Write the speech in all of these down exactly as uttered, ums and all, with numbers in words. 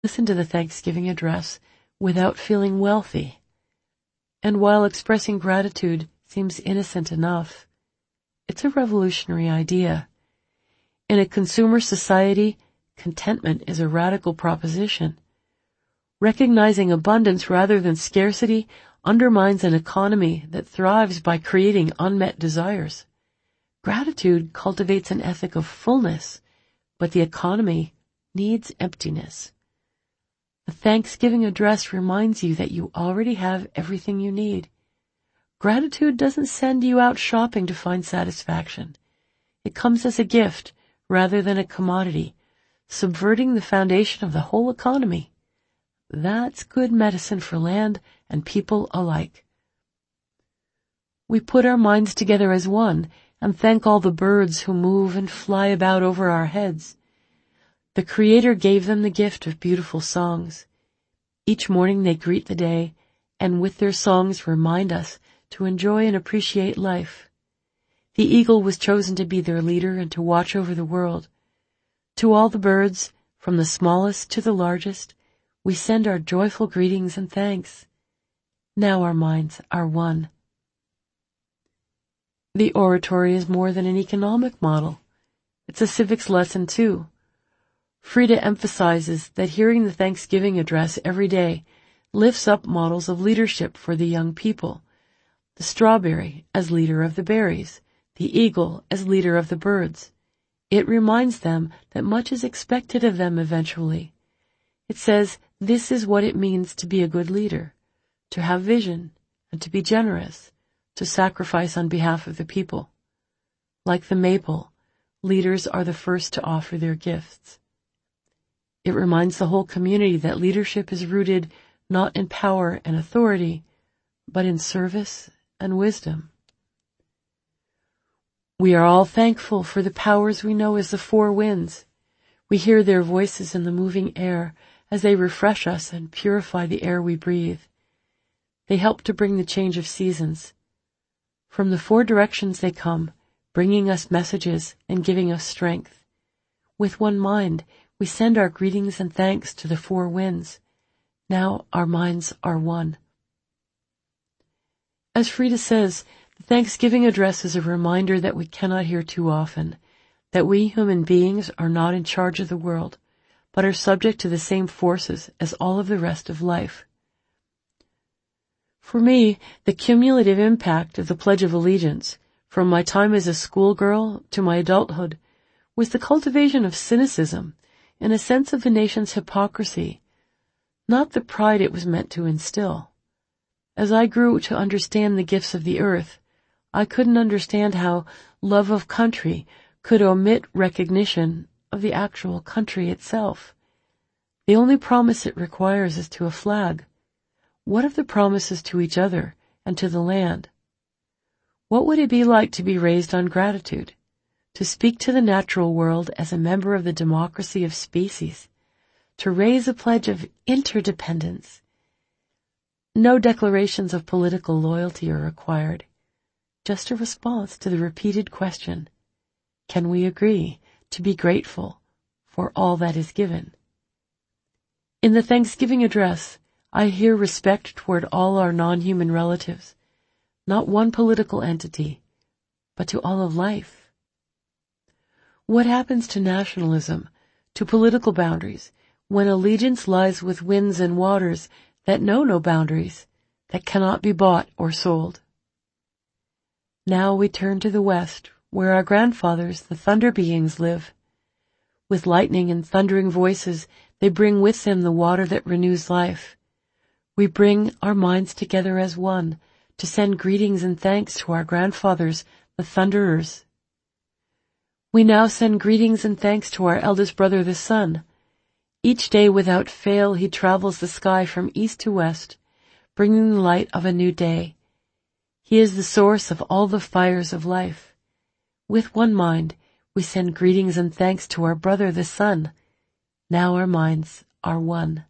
Listen to the Thanksgiving address without feeling wealthy. And while expressing gratitude seems innocent enough, it's a revolutionary idea. In a consumer society, contentment is a radical proposition. Recognizing abundance rather than scarcity undermines an economy that thrives by creating unmet desires. Gratitude cultivates an ethic of fullness, but the economy needs emptiness. The Thanksgiving address reminds you that you already have everything you need. Gratitude doesn't send you out shopping to find satisfaction. It comes as a gift rather than a commodity, subverting the foundation of the whole economy. That's good medicine for land and people alike. We put our minds together as one and thank all the birds who move and fly about over our heads. The Creator gave them the gift of beautiful songs. Each morning they greet the day, and with their songs remind us to enjoy and appreciate life. The eagle was chosen to be their leader and to watch over the world. To all the birds, from the smallest to the largest, we send our joyful greetings and thanks. Now our minds are one. The oratory is more than an economic model. It's a civics lesson too. Frida emphasizes that hearing the Thanksgiving address every day lifts up models of leadership for the young people. The strawberry as leader of the berries, the eagle as leader of the birds. It reminds them that much is expected of them eventually. It says this is what it means to be a good leader, to have vision and to be generous, to sacrifice on behalf of the people. Like the maple, leaders are the first to offer their gifts. It reminds the whole community that leadership is rooted not in power and authority, but in service and wisdom. We are all thankful for the powers we know as the four winds. We hear their voices in the moving air as they refresh us and purify the air we breathe. They help to bring the change of seasons. From the four directions they come, bringing us messages and giving us strength. With one mind, we send our greetings and thanks to the four winds. Now our minds are one. As Frida says, the Thanksgiving address is a reminder that we cannot hear too often, that we human beings are not in charge of the world, but are subject to the same forces as all of the rest of life. For me, the cumulative impact of the Pledge of Allegiance, from my time as a schoolgirl to my adulthood, was the cultivation of cynicism and a sense of the nation's hypocrisy, not the pride it was meant to instill. As I grew to understand the gifts of the earth, I couldn't understand how love of country could omit recognition of the actual country itself. The only promise it requires is to a flag. What of the promises to each other and to the land? What would it be like to be raised on gratitude, to speak to the natural world as a member of the democracy of species, to raise a pledge of interdependence? No declarations of political loyalty are required, just a response to the repeated question, can we agree to be grateful for all that is given? In the Thanksgiving address, I hear respect toward all our non-human relatives, not one political entity, but to all of life. What happens to nationalism, to political boundaries, when allegiance lies with winds and waters that know no boundaries, that cannot be bought or sold? Now we turn to the west, where our grandfathers, the thunder beings, live. With lightning and thundering voices, they bring with them the water that renews life. We bring our minds together as one to send greetings and thanks to our grandfathers, the thunderers. We now send greetings and thanks to our eldest brother, the sun. Each day without fail he travels the sky from east to west, bringing the light of a new day. He is the source of all the fires of life. With one mind, we send greetings and thanks to our brother, the sun. Now our minds are one.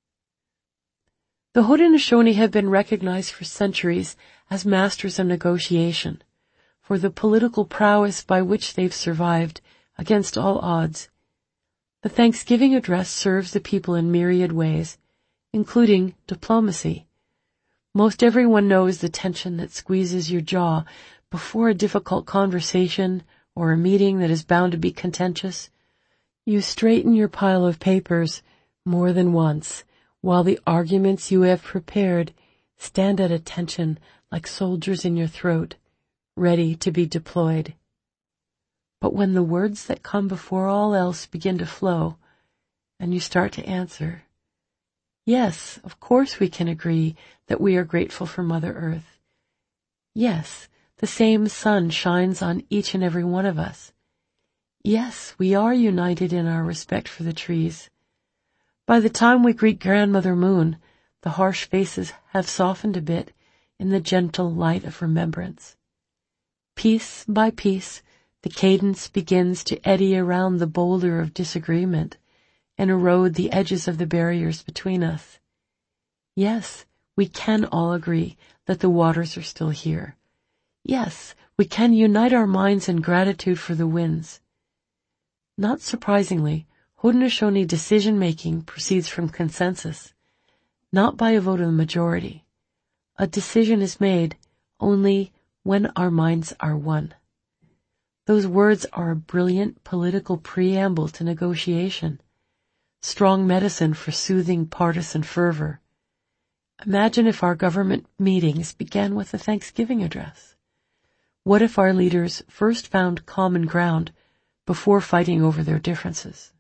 The Haudenosaunee have been recognized for centuries as masters of negotiation, for the political prowess by which they've survived against all odds. The Thanksgiving address serves the people in myriad ways, including diplomacy. Most everyone knows the tension that squeezes your jaw before a difficult conversation or a meeting that is bound to be contentious. You straighten your pile of papers more than once, while the arguments you have prepared stand at attention like soldiers in your throat, ready to be deployed. But when the words that come before all else begin to flow, and you start to answer, yes, of course we can agree that we are grateful for Mother Earth. Yes, the same sun shines on each and every one of us. Yes, we are united in our respect for the trees. By the time we greet Grandmother Moon, the harsh faces have softened a bit in the gentle light of remembrance. Piece by piece, the cadence begins to eddy around the boulder of disagreement and erode the edges of the barriers between us. Yes, we can all agree that the waters are still here. Yes, we can unite our minds in gratitude for the winds. Not surprisingly, Haudenosaunee decision-making proceeds from consensus, not by a vote of the majority. A decision is made only when our minds are one. Those words are a brilliant political preamble to negotiation, strong medicine for soothing partisan fervor. Imagine if our government meetings began with a Thanksgiving address. What if our leaders first found common ground before fighting over their differences?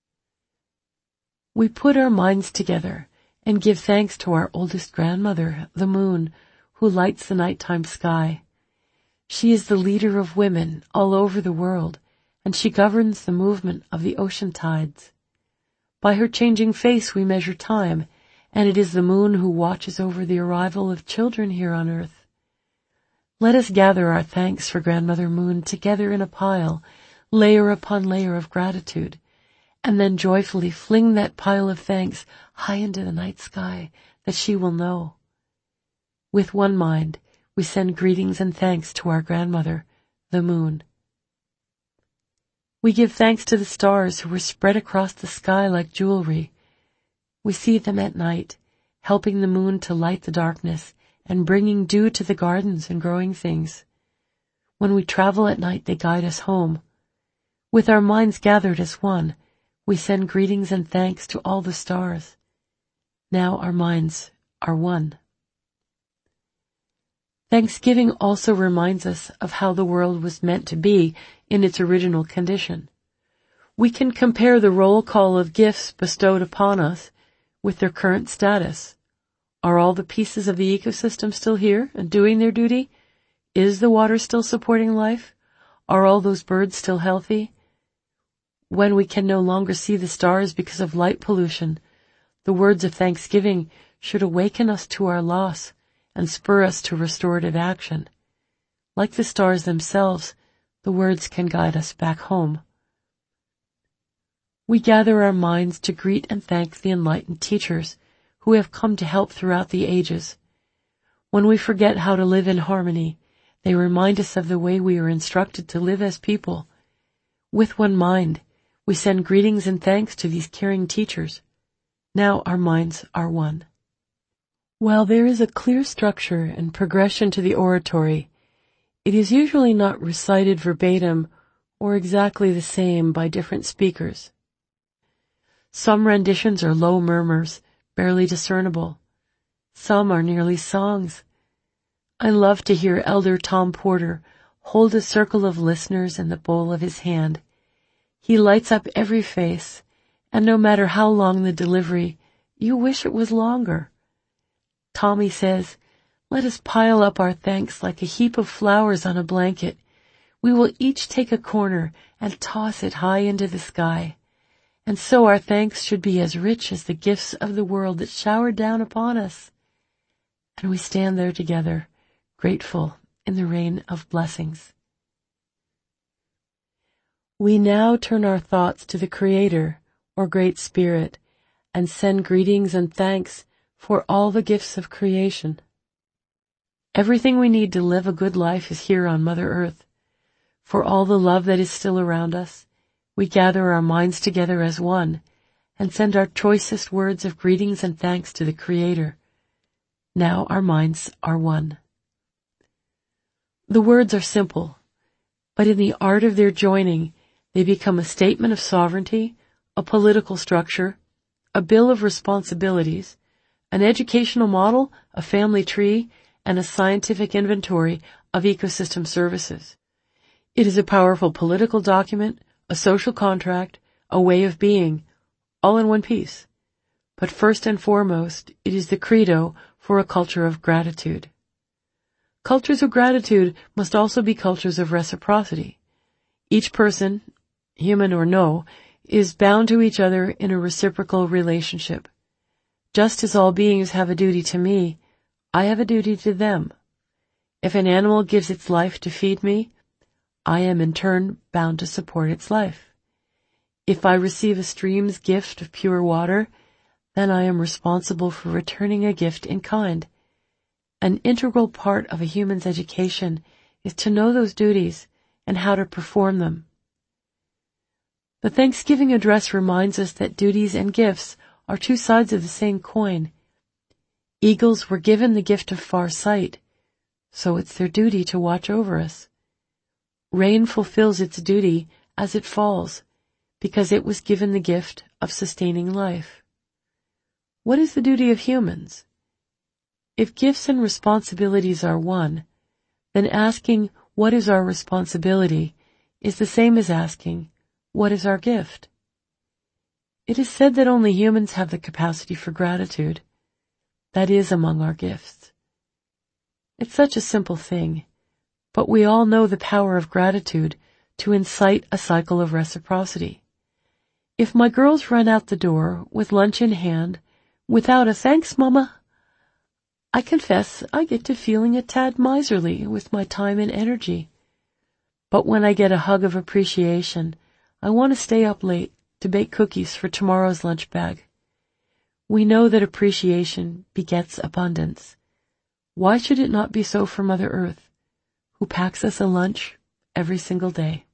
We put our minds together and give thanks to our oldest grandmother, the moon, who lights the nighttime sky. She is the leader of women all over the world, and she governs the movement of the ocean tides. By her changing face we measure time, and it is the moon who watches over the arrival of children here on earth. Let us gather our thanks for Grandmother Moon together in a pile, layer upon layer of gratitude, and then joyfully fling that pile of thanks high into the night sky that she will know. With one mind, we send greetings and thanks to our grandmother, the moon. We give thanks to the stars who were spread across the sky like jewelry. We see them at night, helping the moon to light the darkness and bringing dew to the gardens and growing things. When we travel at night, they guide us home. With our minds gathered as one, we send greetings and thanks to all the stars. Now our minds are one. Thanksgiving also reminds us of how the world was meant to be in its original condition. We can compare the roll call of gifts bestowed upon us with their current status. Are all the pieces of the ecosystem still here and doing their duty? Is the water still supporting life? Are all those birds still healthy? When we can no longer see the stars because of light pollution, the words of thanksgiving should awaken us to our loss and spur us to restorative action. Like the stars themselves, the words can guide us back home. We gather our minds to greet and thank the enlightened teachers who have come to help throughout the ages. When we forget how to live in harmony, they remind us of the way we are instructed to live as people. With one mind, we send greetings and thanks to these caring teachers. Now our minds are one. While there is a clear structure and progression to the oratory, it is usually not recited verbatim or exactly the same by different speakers. Some renditions are low murmurs, barely discernible. Some are nearly songs. I love to hear Elder Tom Porter hold a circle of listeners in the bowl of his hand. He lights up every face, and no matter how long the delivery, you wish it was longer. Tommy says, "Let us pile up our thanks like a heap of flowers on a blanket. We will each take a corner and toss it high into the sky. And so our thanks should be as rich as the gifts of the world that showered down upon us." And we stand there together, grateful in the rain of blessings. We now turn our thoughts to the Creator, or Great Spirit, and send greetings and thanks for all the gifts of creation. Everything we need to live a good life is here on Mother Earth. For all the love that is still around us, We gather our minds together as one and send our choicest words of greetings and thanks to the Creator. Now our minds are one. The words are simple, but in the art of their joining, they become a statement of sovereignty, a political structure, a bill of responsibilities, an educational model, a family tree, and a scientific inventory of ecosystem services. It is a powerful political document, a social contract, a way of being, all in one piece. But first and foremost, it is the credo for a culture of gratitude. Cultures of gratitude must also be cultures of reciprocity. Each person, human or no, is bound to each other in a reciprocal relationship. Just as all beings have a duty to me, I have a duty to them. If an animal gives its life to feed me, I am in turn bound to support its life. If I receive a stream's gift of pure water, then I am responsible for returning a gift in kind. An integral part of a human's education is to know those duties and how to perform them. The Thanksgiving address reminds us that duties and gifts are two sides of the same coin. Eagles were given the gift of far sight, so it's their duty to watch over us. Rain fulfills its duty as it falls, because it was given the gift of sustaining life. What is the duty of humans? If gifts and responsibilities are one, then asking what is our responsibility is the same as asking what is our gift. It is said that only humans have the capacity for gratitude. That is among our gifts. It's such a simple thing, but we all know the power of gratitude to incite a cycle of reciprocity. If my girls run out the door with lunch in hand, without a thanks, Mama, I confess I get to feeling a tad miserly with my time and energy. But when I get a hug of appreciation, I want to stay up late to bake cookies for tomorrow's lunch bag. We know that appreciation begets abundance. Why should it not be so for Mother Earth, who packs us a lunch every single day?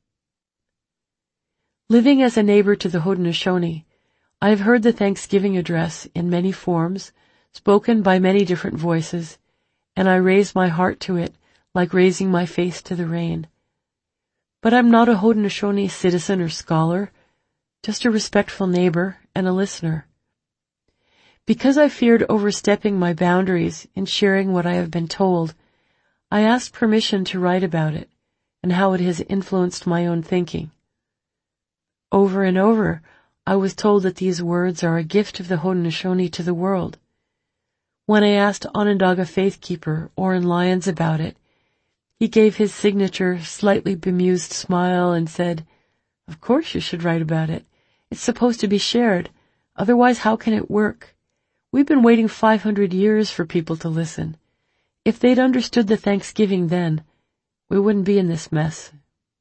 Living as a neighbor to the Haudenosaunee, I have heard the Thanksgiving address in many forms, spoken by many different voices, and I raise my heart to it like raising my face to the rain. But I'm not a Haudenosaunee citizen or scholar, just a respectful neighbor and a listener. Because I feared overstepping my boundaries in sharing what I have been told, I asked permission to write about it and how it has influenced my own thinking. Over and over, I was told that these words are a gift of the Haudenosaunee to the world. When I asked Onondaga Faithkeeper Oren Lyons about it, he gave his signature, slightly bemused smile and said, "Of course you should write about it. It's supposed to be shared. Otherwise, how can it work? We've been waiting five hundred years for people to listen. If they'd understood the Thanksgiving then, we wouldn't be in this mess."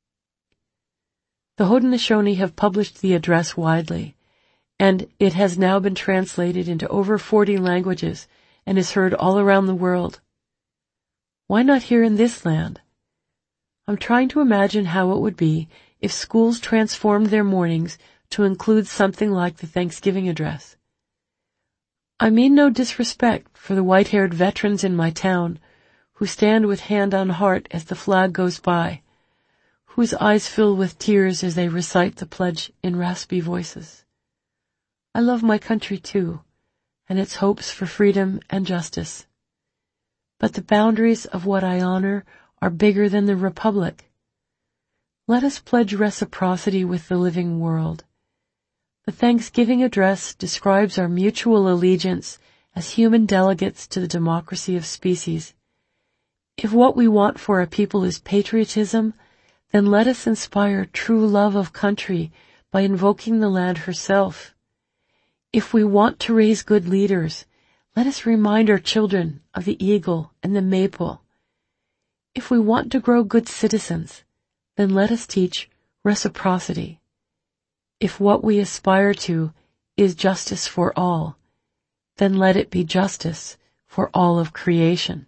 The Haudenosaunee have published the address widely, and it has now been translated into over forty languages and is heard all around the world. Why not here in this land? I'm trying to imagine how it would be if schools transformed their mornings to include something like the Thanksgiving address. I mean no disrespect for the white-haired veterans in my town who stand with hand on heart as the flag goes by, whose eyes fill with tears as they recite the pledge in raspy voices. I love my country too, and its hopes for freedom and justice. But the boundaries of what I honor are bigger than the Republic. Let us pledge reciprocity with the living world. The Thanksgiving address describes our mutual allegiance as human delegates to the democracy of species. If what we want for a people is patriotism, then let us inspire true love of country by invoking the land herself. If we want to raise good leaders, let us remind our children of the eagle and the maple. If we want to grow good citizens, then let us teach reciprocity. If what we aspire to is justice for all, then let it be justice for all of creation.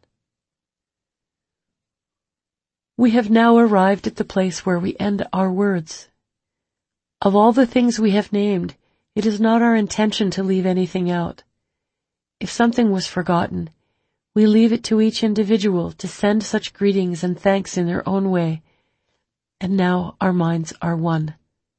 We have now arrived at the place where we end our words. Of all the things we have named, it is not our intention to leave anything out. If something was forgotten, we leave it to each individual to send such greetings and thanks in their own way. And now our minds are one.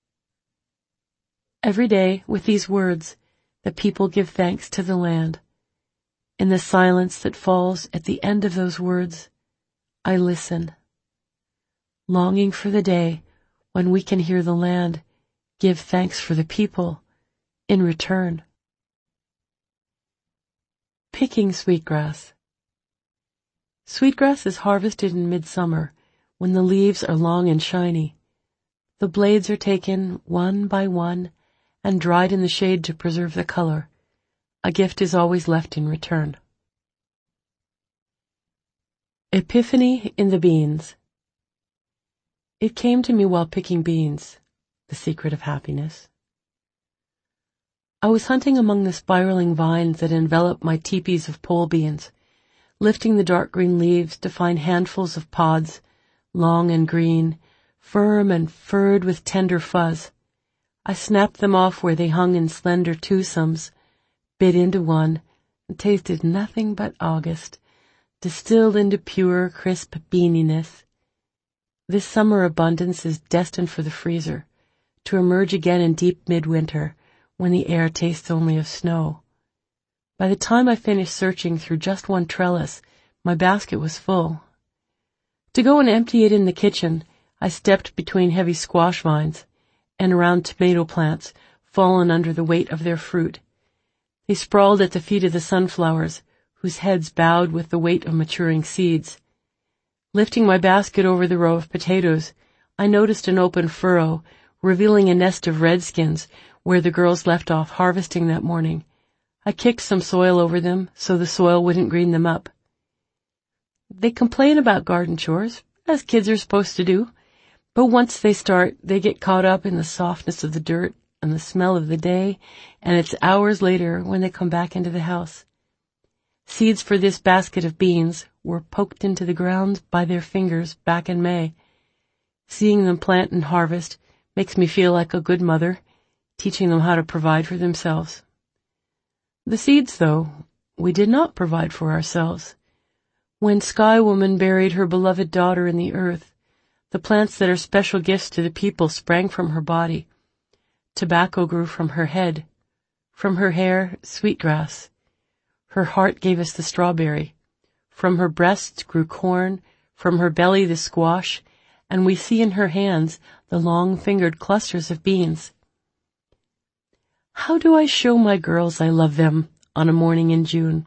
Every day, with these words, the people give thanks to the land. In the silence that falls at the end of those words, I listen, longing for the day when we can hear the land give thanks for the people in return. Picking sweetgrass. Sweetgrass is harvested in midsummer when the leaves are long and shiny. The blades are taken one by one and dried in the shade to preserve the color. A gift is always left in return. Epiphany in the beans. It came to me while picking beans, the secret of happiness. I was hunting among the spiraling vines that envelop my teepees of pole beans, lifting the dark green leaves to find handfuls of pods, long and green, firm and furred with tender fuzz. I snapped them off where they hung in slender twosomes, bit into one, and tasted nothing but August, distilled into pure, crisp beaniness. This summer abundance is destined for the freezer, to emerge again in deep midwinter, when the air tastes only of snow. By the time I finished searching through just one trellis, my basket was full. To go and empty it in the kitchen, I stepped between heavy squash vines and around tomato plants, fallen under the weight of their fruit. They sprawled at the feet of the sunflowers, whose heads bowed with the weight of maturing seeds. Lifting my basket over the row of potatoes, I noticed an open furrow, revealing a nest of redskins where the girls left off harvesting that morning. I kicked some soil over them so the soil wouldn't green them up. They complain about garden chores, as kids are supposed to do, but once they start, they get caught up in the softness of the dirt and the smell of the day, and it's hours later when they come back into the house. Seeds for this basket of beans were poked into the ground by their fingers back in May. Seeing them plant and harvest makes me feel like a good mother, teaching them how to provide for themselves. The seeds, though, we did not provide for ourselves. When Sky Woman buried her beloved daughter in the earth, the plants that are special gifts to the people sprang from her body. Tobacco grew from her head. From her hair, sweetgrass. Her heart gave us the strawberry. From her breasts grew corn, from her belly the squash, and we see in her hands the long-fingered clusters of beans. How do I show my girls I love them on a morning in June?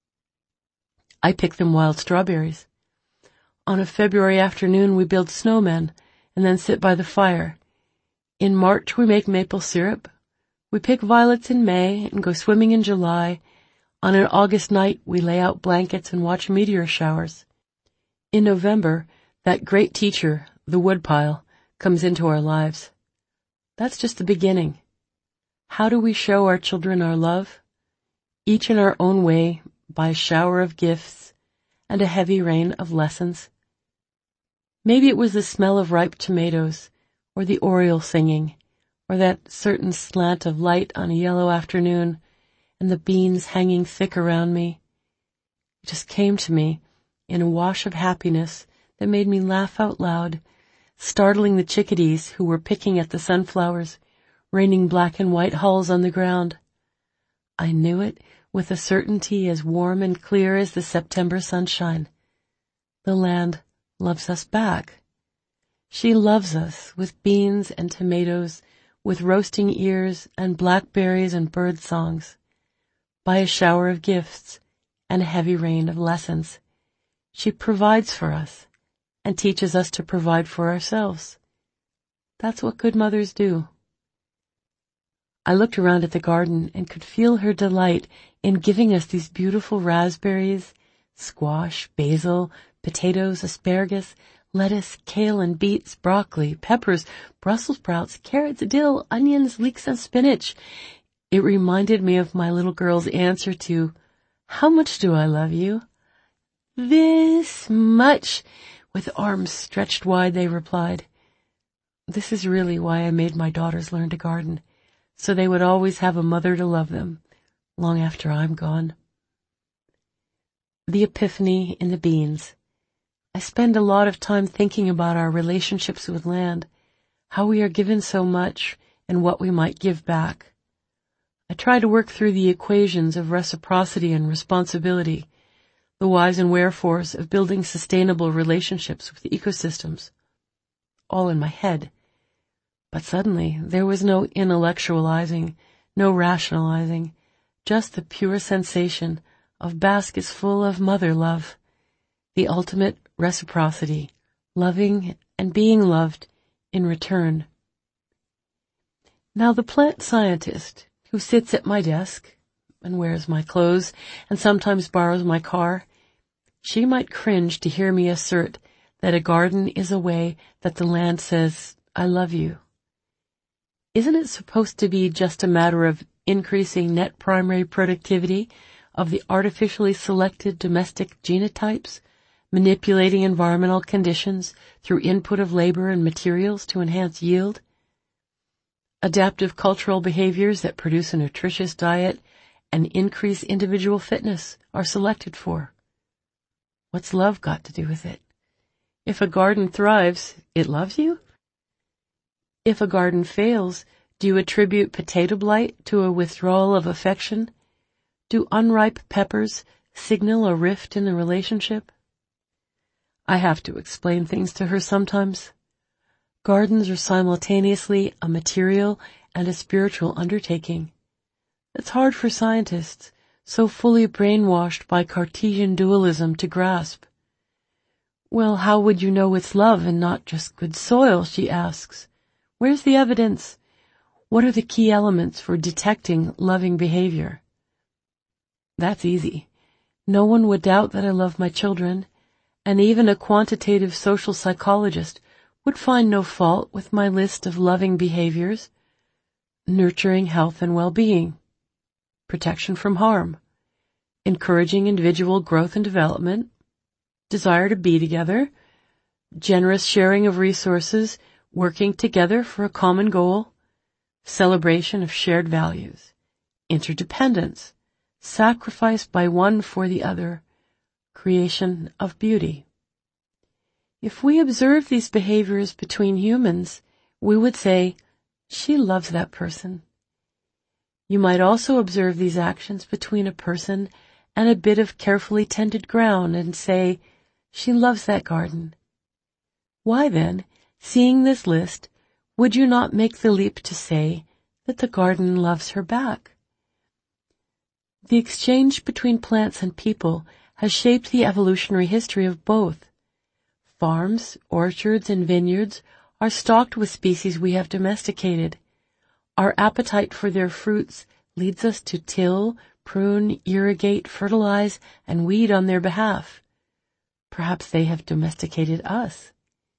I pick them wild strawberries. On a February afternoon we build snowmen and then sit by the fire. In March we make maple syrup. We pick violets in May and go swimming in July. On an August night we lay out blankets and watch meteor showers. In November, that great teacher, the woodpile, comes into our lives. That's just the beginning. How do we show our children our love? Each in our own way, by a shower of gifts and a heavy rain of lessons. Maybe it was the smell of ripe tomatoes, or the oriole singing, or that certain slant of light on a yellow afternoon, and the beans hanging thick around me. It just came to me in a wash of happiness that made me laugh out loud, startling the chickadees who were picking at the sunflowers, raining black and white hulls on the ground. I knew it with a certainty as warm and clear as the September sunshine. The land loves us back. She loves us with beans and tomatoes, with roasting ears and blackberries and bird songs. By a shower of gifts and a heavy rain of lessons, she provides for us and teaches us to provide for ourselves. That's what good mothers do. I looked around at the garden and could feel her delight in giving us these beautiful raspberries, squash, basil, potatoes, asparagus, lettuce, kale and beets, broccoli, peppers, Brussels sprouts, carrots, dill, onions, leeks and spinach. It reminded me of my little girl's answer to, "How much do I love you?" "This much." With arms stretched wide, they replied. This is really why I made my daughters learn to garden, so they would always have a mother to love them, long after I'm gone. The epiphany in the beans. I spend a lot of time thinking about our relationships with land, how we are given so much and what we might give back. I try to work through the equations of reciprocity and responsibility, the whys and wherefores of building sustainable relationships with ecosystems, all in my head. But suddenly there was no intellectualizing, no rationalizing, just the pure sensation of baskets full of mother love, the ultimate reciprocity, loving and being loved in return. Now the plant scientist who sits at my desk and wears my clothes and sometimes borrows my car, she might cringe to hear me assert that a garden is a way that the land says, I love you. Isn't it supposed to be just a matter of increasing net primary productivity of the artificially selected domestic genotypes, manipulating environmental conditions through input of labor and materials to enhance yield? Adaptive cultural behaviors that produce a nutritious diet and increase individual fitness are selected for. What's love got to do with it? If a garden thrives, it loves you? If a garden fails, do you attribute potato blight to a withdrawal of affection? Do unripe peppers signal a rift in the relationship? I have to explain things to her sometimes. Gardens are simultaneously a material and a spiritual undertaking. It's hard for scientists, so fully brainwashed by Cartesian dualism, to grasp. Well, how would you know it's love and not just good soil, she asks. Where's the evidence? What are the key elements for detecting loving behavior? That's easy. No one would doubt that I love my children, and even a quantitative social psychologist would find no fault with my list of loving behaviors: nurturing health and well-being, protection from harm, encouraging individual growth and development, desire to be together, generous sharing of resources, working together for a common goal, celebration of shared values, interdependence, sacrifice by one for the other, creation of beauty. If we observe these behaviors between humans, we would say, she loves that person. You might also observe these actions between a person and a bit of carefully tended ground and say, she loves that garden. Why then, seeing this list, would you not make the leap to say that the garden loves her back? The exchange between plants and people has shaped the evolutionary history of both. Farms, orchards, and vineyards are stocked with species we have domesticated. Our appetite for their fruits leads us to till, prune, irrigate, fertilize, and weed on their behalf. Perhaps they have domesticated us.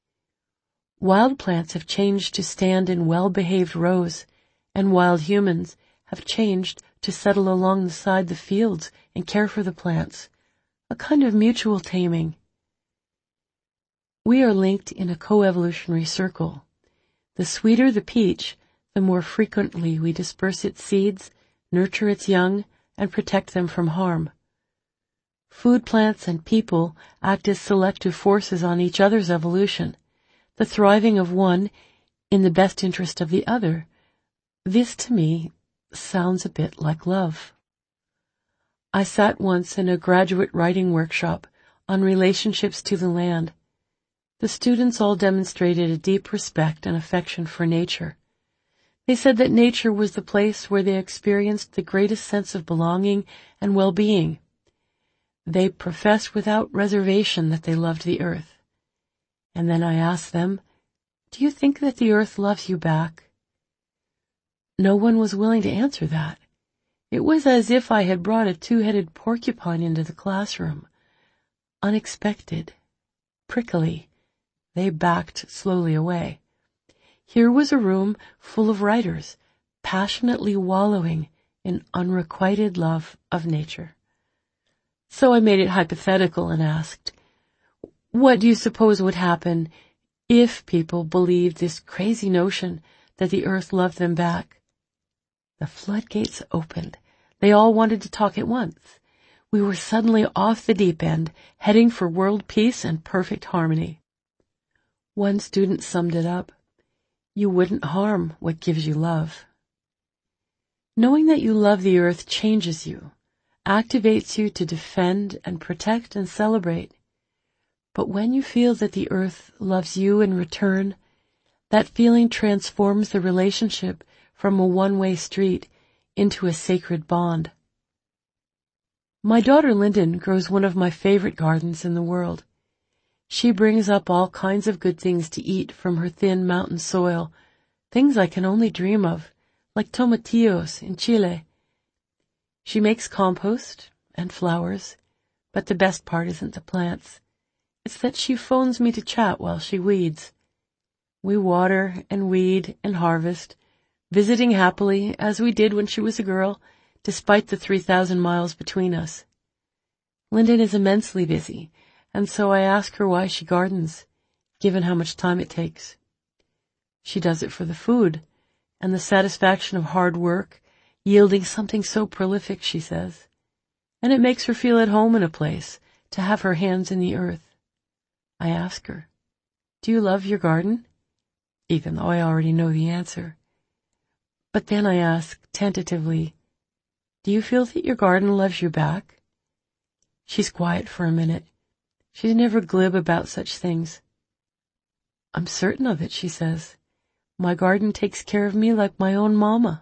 Wild plants have changed to stand in well-behaved rows, and wild humans have changed to settle alongside the fields and care for the plants, a kind of mutual taming. We are linked in a coevolutionary circle. The sweeter the peach, the more frequently we disperse its seeds, nurture its young, and protect them from harm. Food plants and people act as selective forces on each other's evolution, the thriving of one in the best interest of the other. This, to me, sounds a bit like love. I sat once in a graduate writing workshop on relationships to the land. The students all demonstrated a deep respect and affection for nature. They said that nature was the place where they experienced the greatest sense of belonging and well-being. They professed without reservation that they loved the earth. And then I asked them, do you think that the earth loves you back? No one was willing to answer that. It was as if I had brought a two-headed porcupine into the classroom. Unexpected, prickly, they backed slowly away. Here was a room full of writers, passionately wallowing in unrequited love of nature. So I made it hypothetical and asked, what do you suppose would happen If people believed this crazy notion that the earth loved them back. The floodgates opened. They all wanted to talk at once. We were suddenly off the deep end, heading for world peace and perfect harmony. One student summed it up. You wouldn't harm what gives you love. Knowing that you love the earth changes you, activates you to defend and protect and celebrate. But when you feel that the earth loves you in return, that feeling transforms the relationship from a one-way street into a sacred bond. My daughter Lyndon grows one of my favorite gardens in the world. She brings up all kinds of good things to eat from her thin mountain soil, things I can only dream of, like tomatillos in Chile. She makes compost and flowers, but the best part isn't the plants. It's that she phones me to chat while she weeds. We water and weed and harvest, visiting happily as we did when she was a girl, despite the three thousand miles between us. Lyndon is immensely busy, and so I ask her why she gardens, given how much time it takes. She does it for the food, and the satisfaction of hard work, yielding something so prolific, she says. And it makes her feel at home in a place, to have her hands in the earth. I ask her, do you love your garden? Even though I already know the answer. But then I ask, tentatively, do you feel that your garden loves you back? She's quiet for a minute. She's never glib about such things. I'm certain of it, she says. My garden takes care of me like my own mama.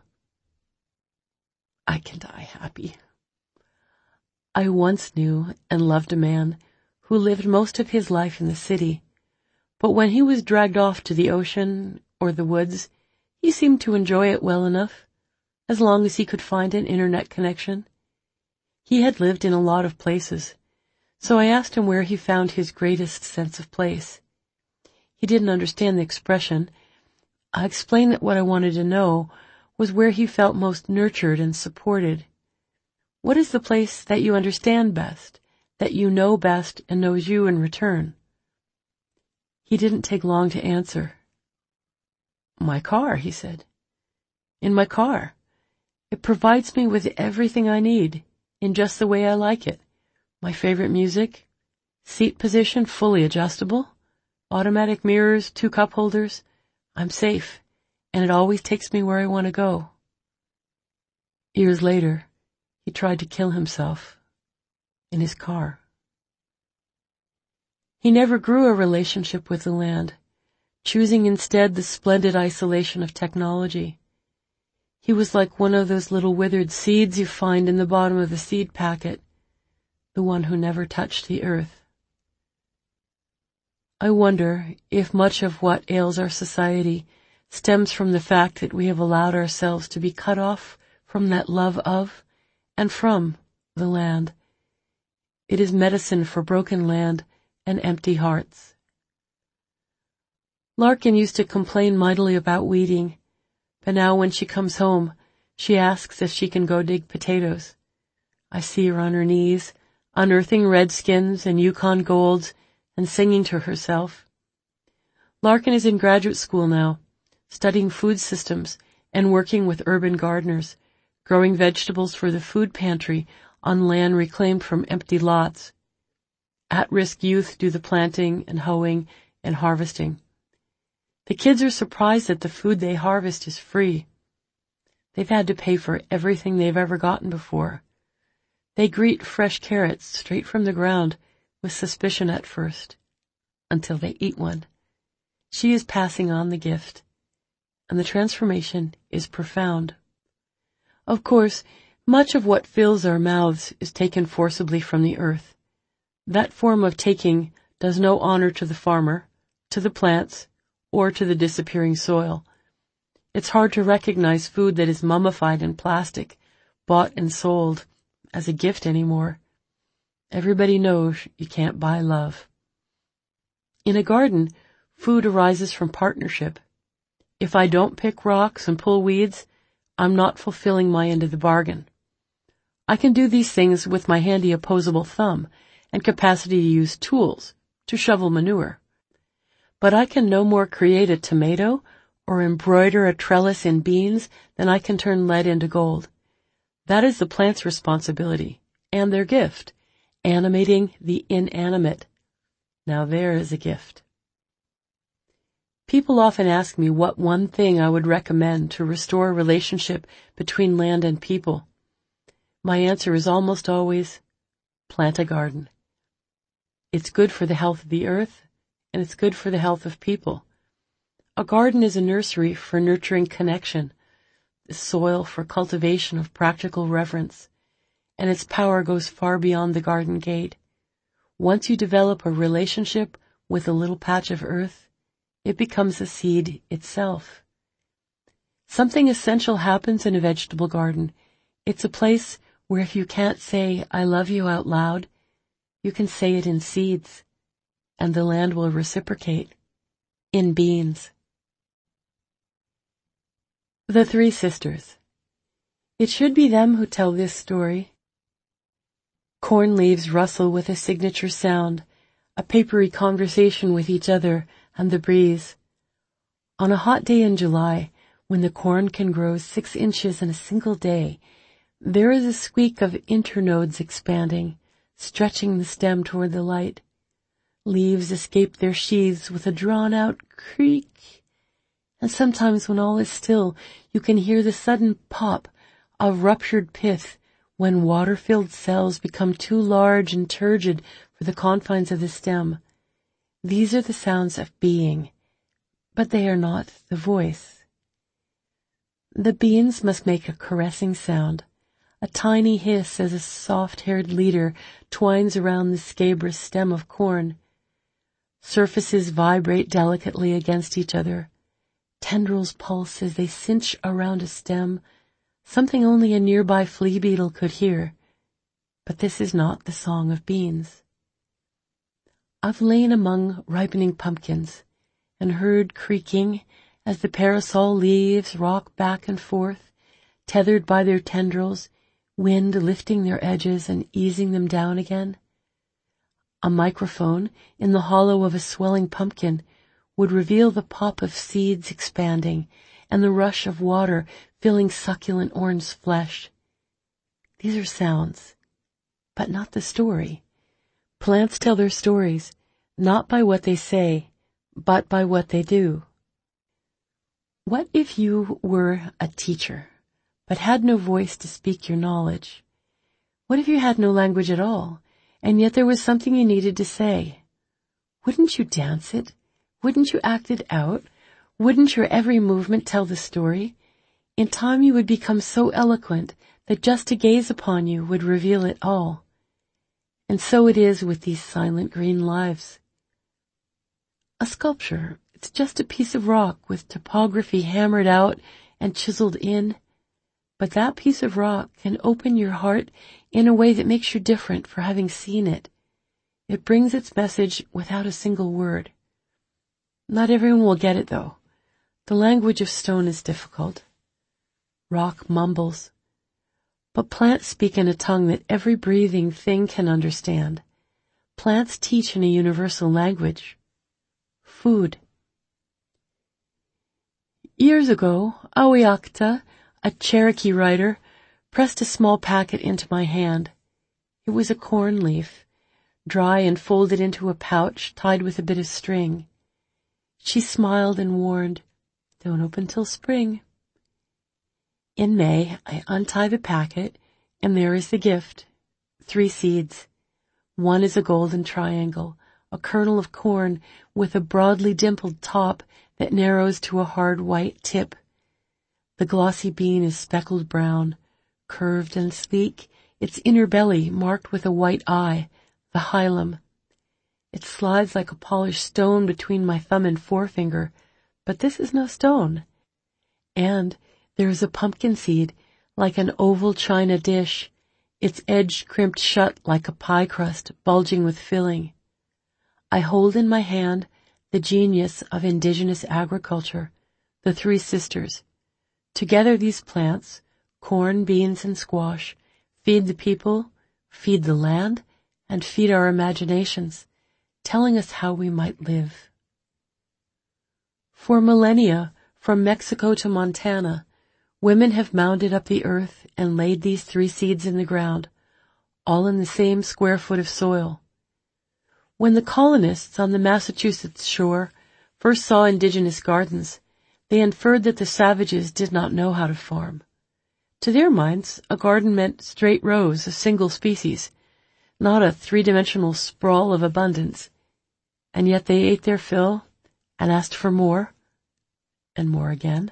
I can die happy. I once knew and loved a man who lived most of his life in the city, but when he was dragged off to the ocean or the woods, he seemed to enjoy it well enough, as long as he could find an internet connection. He had lived in a lot of places, so I asked him where he found his greatest sense of place. He didn't understand the expression. I explained that what I wanted to know was where he felt most nurtured and supported. What is the place that you understand best, that you know best and knows you in return? He didn't take long to answer. My car, he said. In my car. It provides me with everything I need, in just the way I like it. My favorite music, seat position fully adjustable, automatic mirrors, two cup holders. I'm safe, and it always takes me where I want to go. Years later, he tried to kill himself in his car. He never grew a relationship with the land, choosing instead the splendid isolation of technology. He was like one of those little withered seeds you find in the bottom of a seed packet, the one who never touched the earth. I wonder if much of what ails our society stems from the fact that we have allowed ourselves to be cut off from that love of and from the land. It is medicine for broken land and empty hearts. Larkin used to complain mightily about weeding, but now when she comes home, she asks if she can go dig potatoes. I see her on her knees, unearthing redskins and Yukon golds and singing to herself. Larkin is in graduate school now, studying food systems and working with urban gardeners, growing vegetables for the food pantry on land reclaimed from empty lots. At-risk youth do the planting and hoeing and harvesting. The kids are surprised that the food they harvest is free. They've had to pay for everything they've ever gotten before. They greet fresh carrots straight from the ground with suspicion at first, until they eat one. She is passing on the gift, and the transformation is profound. Of course, much of what fills our mouths is taken forcibly from the earth. That form of taking does no honor to the farmer, to the plants, or to the disappearing soil. It's hard to recognize food that is mummified in plastic, bought and sold as a gift anymore. Everybody knows you can't buy love. In a garden, food arises from partnership. If I don't pick rocks and pull weeds, I'm not fulfilling my end of the bargain. I can do these things with my handy opposable thumb and capacity to use tools to shovel manure. but I can no more create a tomato or embroider a trellis in beans than I can turn lead into gold. That is the plant's responsibility, and their gift, animating the inanimate. Now there is a gift. People often ask me what one thing I would recommend to restore a relationship between land and people. My answer is almost always, plant a garden. It's good for the health of the earth, and it's good for the health of people. A garden is a nursery for nurturing connection, the soil for cultivation of practical reverence, and its power goes far beyond the garden gate. Once you develop a relationship with a little patch of earth, it becomes a seed itself. Something essential happens in a vegetable garden. It's a place where if you can't say, I love you out loud, you can say it in seeds, and the land will reciprocate in beans. The Three Sisters. It should be them who tell this story. Corn leaves rustle with a signature sound, a papery conversation with each other and the breeze. On a hot day in July, when the corn can grow six inches in a single day, there is a squeak of internodes expanding, stretching the stem toward the light. Leaves escape their sheaths with a drawn-out creak, and sometimes when all is still, you can hear the sudden pop of ruptured pith when water-filled cells become too large and turgid for the confines of the stem. These are the sounds of being, but they are not the voice. The beans must make a caressing sound, a tiny hiss as a soft-haired leader twines around the scabrous stem of corn. Surfaces vibrate delicately against each other. Tendrils pulse as they cinch around a stem, something only a nearby flea beetle could hear. But this is not the song of beans. I've lain among ripening pumpkins and heard creaking as the parasol leaves rock back and forth, tethered by their tendrils, wind lifting their edges and easing them down again. A microphone in the hollow of a swelling pumpkin would reveal the pop of seeds expanding and the rush of water filling succulent orange flesh. These are sounds, but not the story. Plants tell their stories, not by what they say, but by what they do. What if you were a teacher, but had no voice to speak your knowledge? What if you had no language at all, and yet there was something you needed to say? Wouldn't you dance it? Wouldn't you act it out? Wouldn't your every movement tell the story? In time you would become so eloquent that just to gaze upon you would reveal it all. And so it is with these silent green lives. A sculpture, it's just a piece of rock with topography hammered out and chiseled in. But that piece of rock can open your heart in a way that makes you different for having seen it. It brings its message without a single word. Not everyone will get it, though. The language of stone is difficult. Rock mumbles. But plants speak in a tongue that every breathing thing can understand. Plants teach in a universal language. Food. Years ago, Awiakta, a Cherokee writer, pressed a small packet into my hand. It was a corn leaf, dry and folded into a pouch tied with a bit of string. She smiled and warned, "Don't open till spring." In May, I untie the packet, and there is the gift. Three seeds. One is a golden triangle, a kernel of corn with a broadly dimpled top that narrows to a hard white tip. The glossy bean is speckled brown, curved and sleek, its inner belly marked with a white eye, the hilum. It slides like a polished stone between my thumb and forefinger, but this is no stone. And there is a pumpkin seed, like an oval china dish, its edge crimped shut like a pie crust, bulging with filling. I hold in my hand the genius of indigenous agriculture, the Three Sisters. Together these plants, corn, beans, and squash, feed the people, feed the land, and feed our imaginations, telling us how we might live. For millennia, from Mexico to Montana, women have mounded up the earth and laid these three seeds in the ground, all in the same square foot of soil. When the colonists on the Massachusetts shore first saw indigenous gardens, they inferred that the savages did not know how to farm. To their minds, a garden meant straight rows of single species, not a three-dimensional sprawl of abundance. And yet they ate their fill and asked for more, and more again.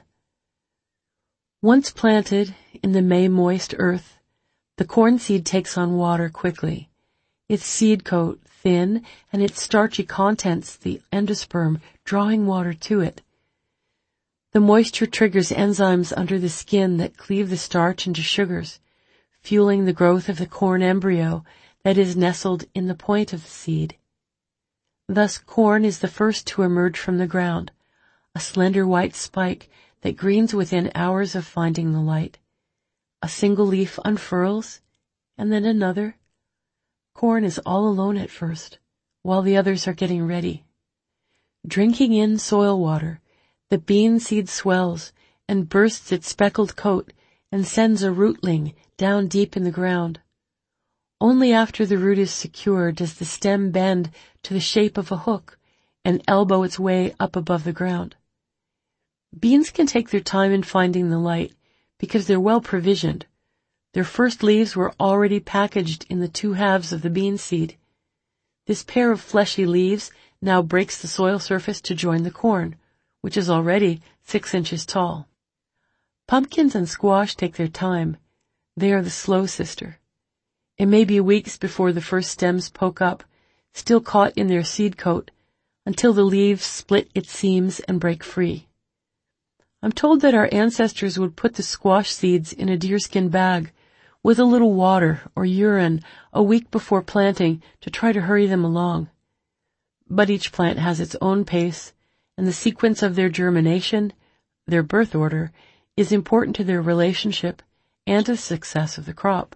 Once planted in the May-moist earth, the corn seed takes on water quickly, its seed coat thin and its starchy contents, the endosperm, drawing water to it. The moisture triggers enzymes under the skin that cleave the starch into sugars, fueling the growth of the corn embryo that is nestled in the point of the seed. Thus corn is the first to emerge from the ground, a slender white spike that greens within hours of finding the light. A single leaf unfurls, and then another. Corn is all alone at first, while the others are getting ready. Drinking in soil water, the bean seed swells and bursts its speckled coat and sends a rootling down deep in the ground. Only after the root is secure does the stem bend to the shape of a hook and elbow its way up above the ground. Beans can take their time in finding the light because they're well provisioned. Their first leaves were already packaged in the two halves of the bean seed. This pair of fleshy leaves now breaks the soil surface to join the corn, which is already six inches tall. Pumpkins and squash take their time. They are the slow sister. It may be weeks before the first stems poke up, still caught in their seed coat, until the leaves split its seams and break free. I'm told that our ancestors would put the squash seeds in a deerskin bag with a little water or urine a week before planting to try to hurry them along. But each plant has its own pace, and the sequence of their germination, their birth order, is important to their relationship and to the success of the crop.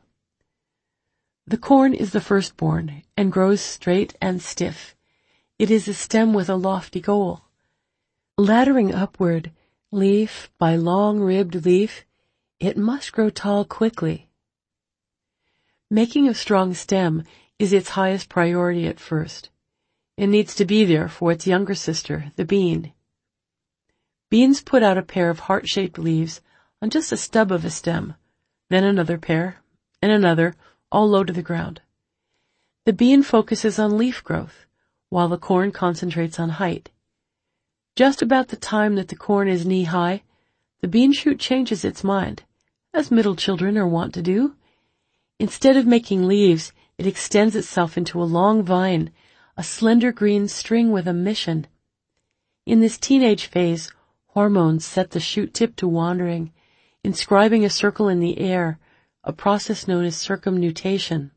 The corn is the firstborn and grows straight and stiff. It is a stem with a lofty goal. Laddering upward, leaf by long-ribbed leaf, it must grow tall quickly. Making a strong stem is its highest priority at first. It needs to be there for its younger sister, the bean. Beans put out a pair of heart-shaped leaves on just a stub of a stem, then another pair, and another, all low to the ground. The bean focuses on leaf growth, while the corn concentrates on height. Just about the time that the corn is knee-high, the bean shoot changes its mind, as middle children are wont to do. Instead of making leaves, it extends itself into a long vine, a slender green string with a mission. In this teenage phase, hormones set the shoot tip to wandering, inscribing a circle in the air, a process known as circumnutation.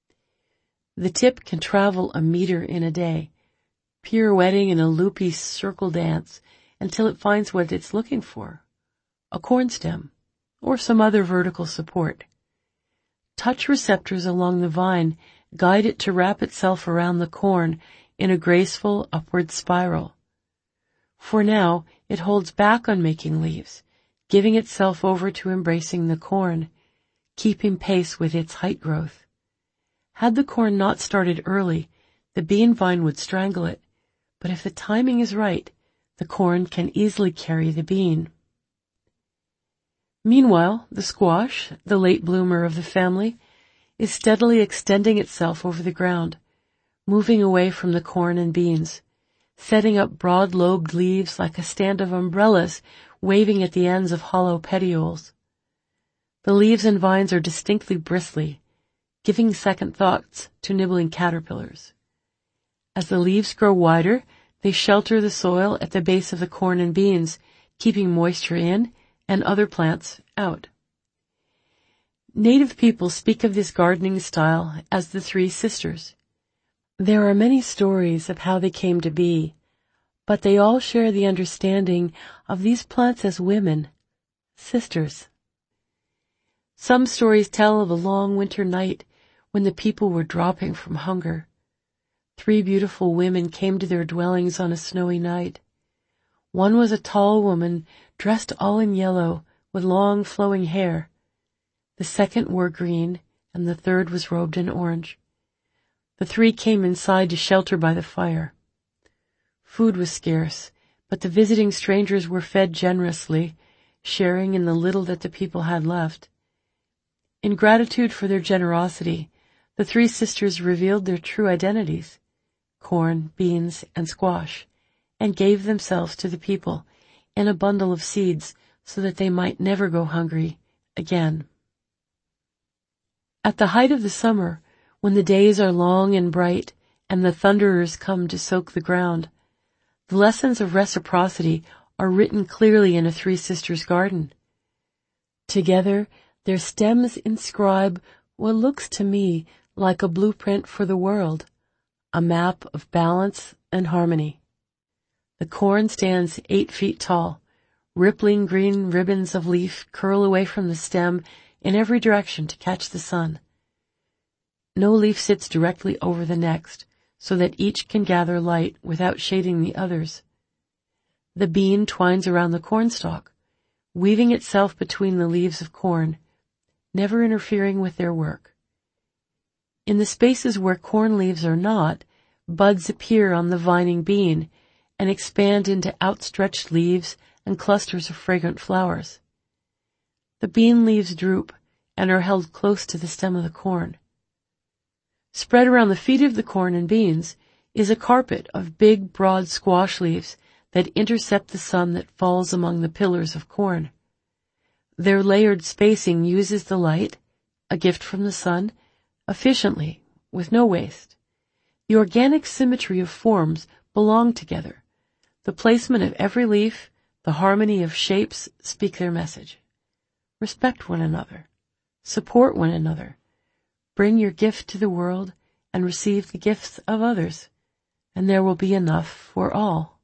The tip can travel a meter in a day, pirouetting in a loopy circle dance until it finds what it's looking for, a corn stem or some other vertical support. Touch receptors along the vine guide it to wrap itself around the corn in a graceful upward spiral. For now, it holds back on making leaves, giving itself over to embracing the corn, keeping pace with its height growth. Had the corn not started early, the bean vine would strangle it, but if the timing is right, the corn can easily carry the bean. Meanwhile, the squash, the late bloomer of the family, is steadily extending itself over the ground, moving away from the corn and beans, setting up broad-lobed leaves like a stand of umbrellas waving at the ends of hollow petioles. The leaves and vines are distinctly bristly, giving second thoughts to nibbling caterpillars. As the leaves grow wider, they shelter the soil at the base of the corn and beans, keeping moisture in and other plants out. Native people speak of this gardening style as the Three Sisters. There are many stories of how they came to be, but they all share the understanding of these plants as women, sisters. Some stories tell of a long winter night when the people were dropping from hunger. Three beautiful women came to their dwellings on a snowy night. One was a tall woman, dressed all in yellow, with long flowing hair. The second wore green, and the third was robed in orange. The three came inside to shelter by the fire. Food was scarce, but the visiting strangers were fed generously, sharing in the little that the people had left. In gratitude for their generosity, the three sisters revealed their true identities, corn, beans, and squash, and gave themselves to the people in a bundle of seeds so that they might never go hungry again. At the height of the summer, when the days are long and bright and the thunderers come to soak the ground, the lessons of reciprocity are written clearly in a Three Sisters garden. Together, their stems inscribe what looks to me like a blueprint for the world, a map of balance and harmony. The corn stands eight feet tall. Rippling green ribbons of leaf curl away from the stem in every direction to catch the sun. No leaf sits directly over the next, so that each can gather light without shading the others. The bean twines around the cornstalk, weaving itself between the leaves of corn, never interfering with their work. In the spaces where corn leaves are not, buds appear on the vining bean and expand into outstretched leaves and clusters of fragrant flowers. The bean leaves droop and are held close to the stem of the corn. Spread around the feet of the corn and beans is a carpet of big, broad squash leaves that intercept the sun that falls among the pillars of corn. Their layered spacing uses the light, a gift from the sun, efficiently, with no waste. The organic symmetry of forms belong together. The placement of every leaf, the harmony of shapes speak their message. Respect one another. Support one another. Bring your gift to the world and receive the gifts of others, and there will be enough for all.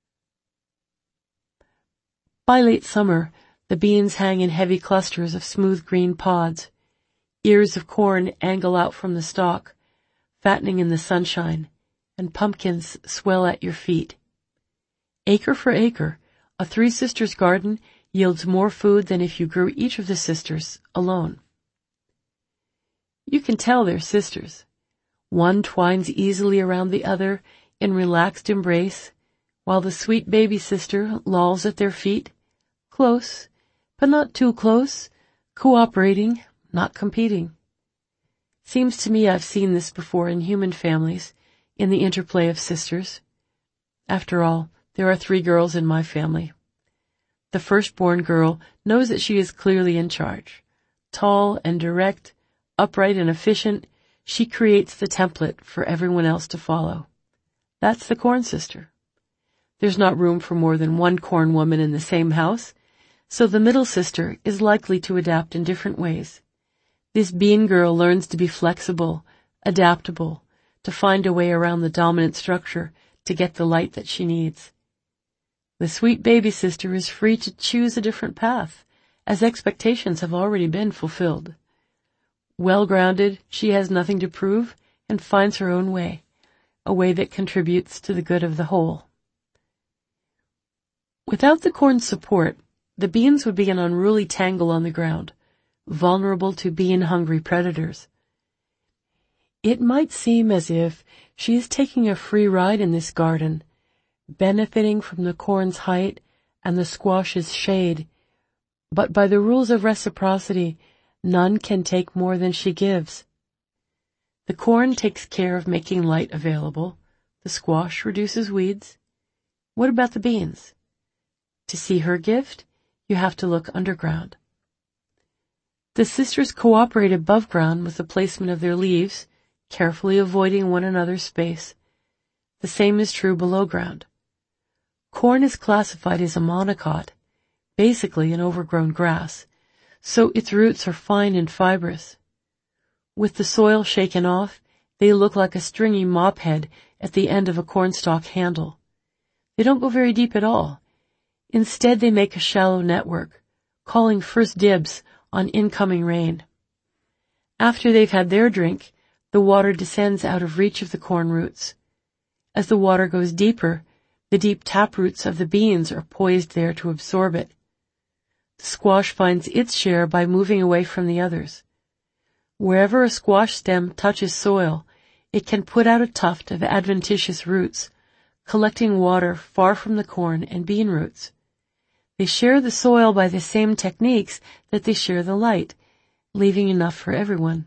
By late summer, the beans hang in heavy clusters of smooth green pods. Ears of corn angle out from the stalk, fattening in the sunshine, and pumpkins swell at your feet. Acre for acre, a Three Sisters garden yields more food than if you grew each of the sisters alone. You can tell they're sisters. One twines easily around the other in relaxed embrace, while the sweet baby sister lolls at their feet, close, but not too close, cooperating, not competing. Seems to me I've seen this before in human families, in the interplay of sisters. After all, there are three girls in my family. The firstborn girl knows that she is clearly in charge. Tall and direct, upright and efficient, she creates the template for everyone else to follow. That's the corn sister. There's not room for more than one corn woman in the same house, so the middle sister is likely to adapt in different ways. This bean girl learns to be flexible, adaptable, to find a way around the dominant structure to get the light that she needs. The sweet baby sister is free to choose a different path, as expectations have already been fulfilled. Well-grounded, she has nothing to prove and finds her own way, a way that contributes to the good of the whole. Without the corn's support, the beans would be an unruly tangle on the ground, vulnerable to bean-hungry predators. It might seem as if she is taking a free ride in this garden, benefiting from the corn's height and the squash's shade, but by the rules of reciprocity, none can take more than she gives. The corn takes care of making light available. The squash reduces weeds. What about the beans? To see her gift, you have to look underground. The sisters cooperate above ground with the placement of their leaves, carefully avoiding one another's space. The same is true below ground. Corn is classified as a monocot, basically an overgrown grass, so its roots are fine and fibrous. With the soil shaken off, they look like a stringy mop head at the end of a cornstalk handle. They don't go very deep at all. Instead, they make a shallow network, calling first dibs on incoming rain. After they've had their drink, the water descends out of reach of the corn roots. As the water goes deeper, The deep taproots of the beans are poised there to absorb it. The squash finds its share by moving away from the others. Wherever a squash stem touches soil, it can put out a tuft of adventitious roots, collecting water far from the corn and bean roots. They share the soil by the same techniques that they share the light, leaving enough for everyone.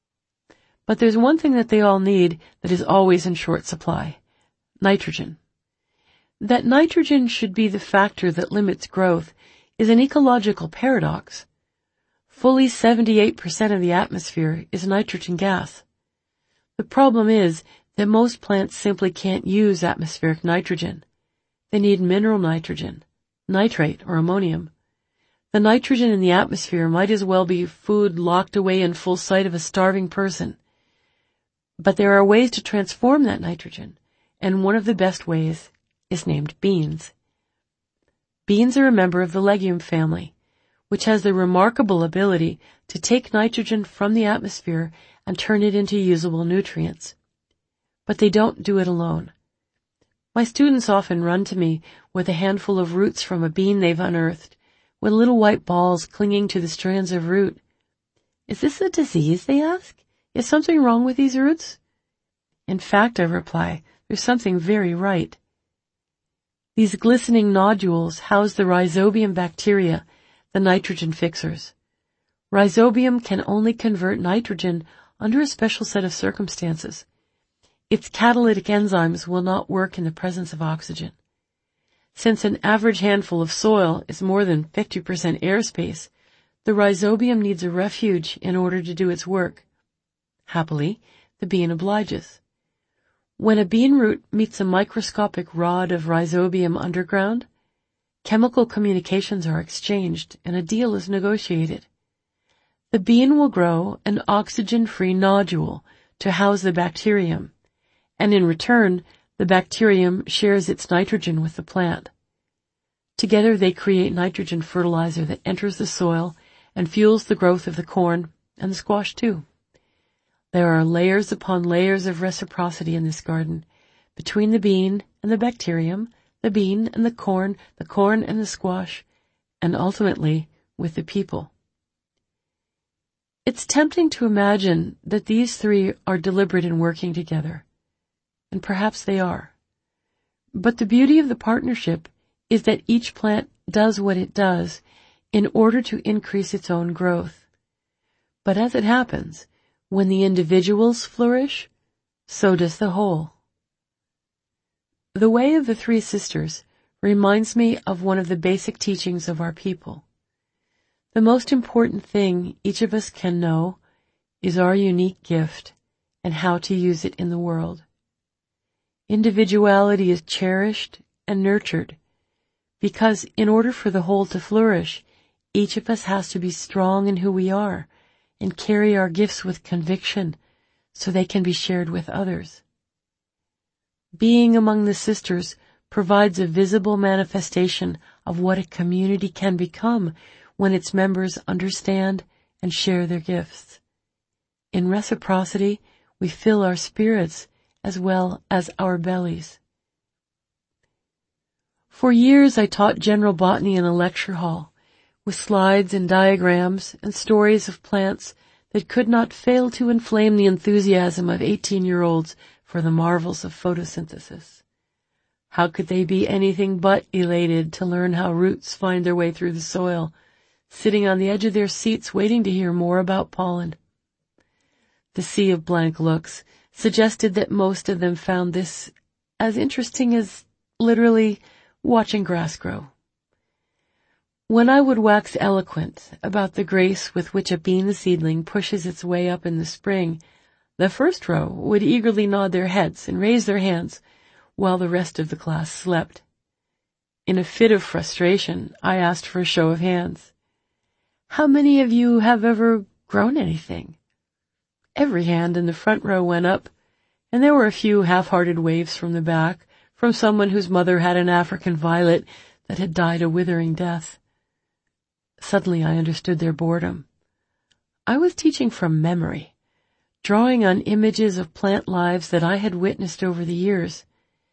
But there's one thing that they all need that is always in short supply: nitrogen. That nitrogen should be the factor that limits growth is an ecological paradox. Fully seventy-eight percent of the atmosphere is nitrogen gas. The problem is that most plants simply can't use atmospheric nitrogen. They need mineral nitrogen, nitrate or ammonium. The nitrogen in the atmosphere might as well be food locked away in full sight of a starving person. But there are ways to transform that nitrogen, and one of the best ways is named beans. Beans are a member of the legume family, which has the remarkable ability to take nitrogen from the atmosphere and turn it into usable nutrients. But they don't do it alone. My students often run to me with a handful of roots from a bean they've unearthed, with little white balls clinging to the strands of root. Is this a disease, they ask? Is something wrong with these roots? In fact, I reply, there's something very right. These glistening nodules house the rhizobium bacteria, the nitrogen fixers. Rhizobium can only convert nitrogen under a special set of circumstances. Its catalytic enzymes will not work in the presence of oxygen. Since an average handful of soil is more than fifty percent airspace, the rhizobium needs a refuge in order to do its work. Happily, the bean obliges. When a bean root meets a microscopic rod of rhizobium underground, chemical communications are exchanged and a deal is negotiated. The bean will grow an oxygen-free nodule to house the bacterium, and in return, the bacterium shares its nitrogen with the plant. Together they create nitrogen fertilizer that enters the soil and fuels the growth of the corn and the squash too. There are layers upon layers of reciprocity in this garden, between the bean and the bacterium, the bean and the corn, the corn and the squash, and ultimately with the people. It's tempting to imagine that these three are deliberate in working together, and perhaps they are. But the beauty of the partnership is that each plant does what it does in order to increase its own growth. But as it happens, when the individuals flourish, so does the whole. The way of the three sisters reminds me of one of the basic teachings of our people. The most important thing each of us can know is our unique gift and how to use it in the world. Individuality is cherished and nurtured because in order for the whole to flourish, each of us has to be strong in who we are and carry our gifts with conviction so they can be shared with others. Being among the sisters provides a visible manifestation of what a community can become when its members understand and share their gifts. In reciprocity, we fill our spirits as well as our bellies. For years I taught general botany in a lecture hall, with slides and diagrams and stories of plants that could not fail to inflame the enthusiasm of eighteen-year-olds for the marvels of photosynthesis. How could they be anything but elated to learn how roots find their way through the soil, sitting on the edge of their seats waiting to hear more about pollen? The sea of blank looks suggested that most of them found this as interesting as literally watching grass grow. When I would wax eloquent about the grace with which a bean seedling pushes its way up in the spring, the first row would eagerly nod their heads and raise their hands, while the rest of the class slept. In a fit of frustration, I asked for a show of hands. How many of you have ever grown anything? Every hand in the front row went up, and there were a few half-hearted waves from the back, from someone whose mother had an African violet that had died a withering death. Suddenly I understood their boredom. I was teaching from memory, drawing on images of plant lives that I had witnessed over the years.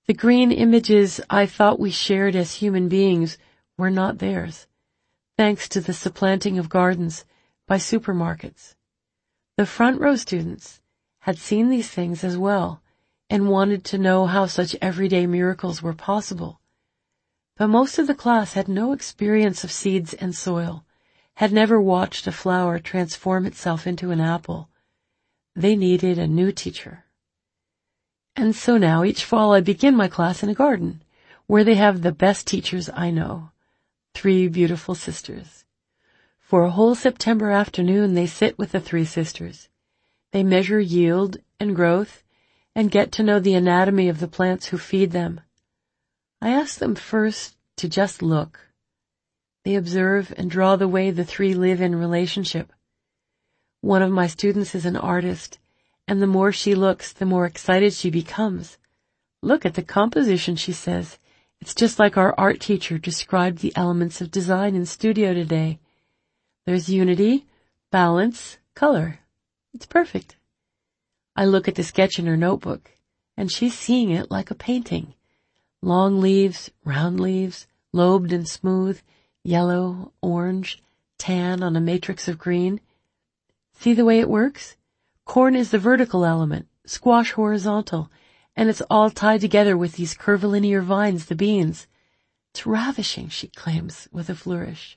The green images I thought we shared as human beings were not theirs, thanks to the supplanting of gardens by supermarkets. The front row students had seen these things as well and wanted to know how such everyday miracles were possible. But most of the class had no experience of seeds and soil, had never watched a flower transform itself into an apple. They needed a new teacher. And so now each fall I begin my class in a garden, where they have the best teachers I know, three beautiful sisters. For a whole September afternoon they sit with the three sisters. They measure yield and growth and get to know the anatomy of the plants who feed them. I ask them first to just look. They observe and draw the way the three live in relationship. One of my students is an artist, and the more she looks, the more excited she becomes. Look at the composition, she says. It's just like our art teacher described the elements of design in studio today. There's unity, balance, color. It's perfect. I look at the sketch in her notebook, and she's seeing it like a painting. Long leaves, round leaves, lobed and smooth, yellow, orange, tan on a matrix of green. See the way it works? Corn is the vertical element, squash horizontal, and it's all tied together with these curvilinear vines, the beans. It's ravishing, she claims with a flourish.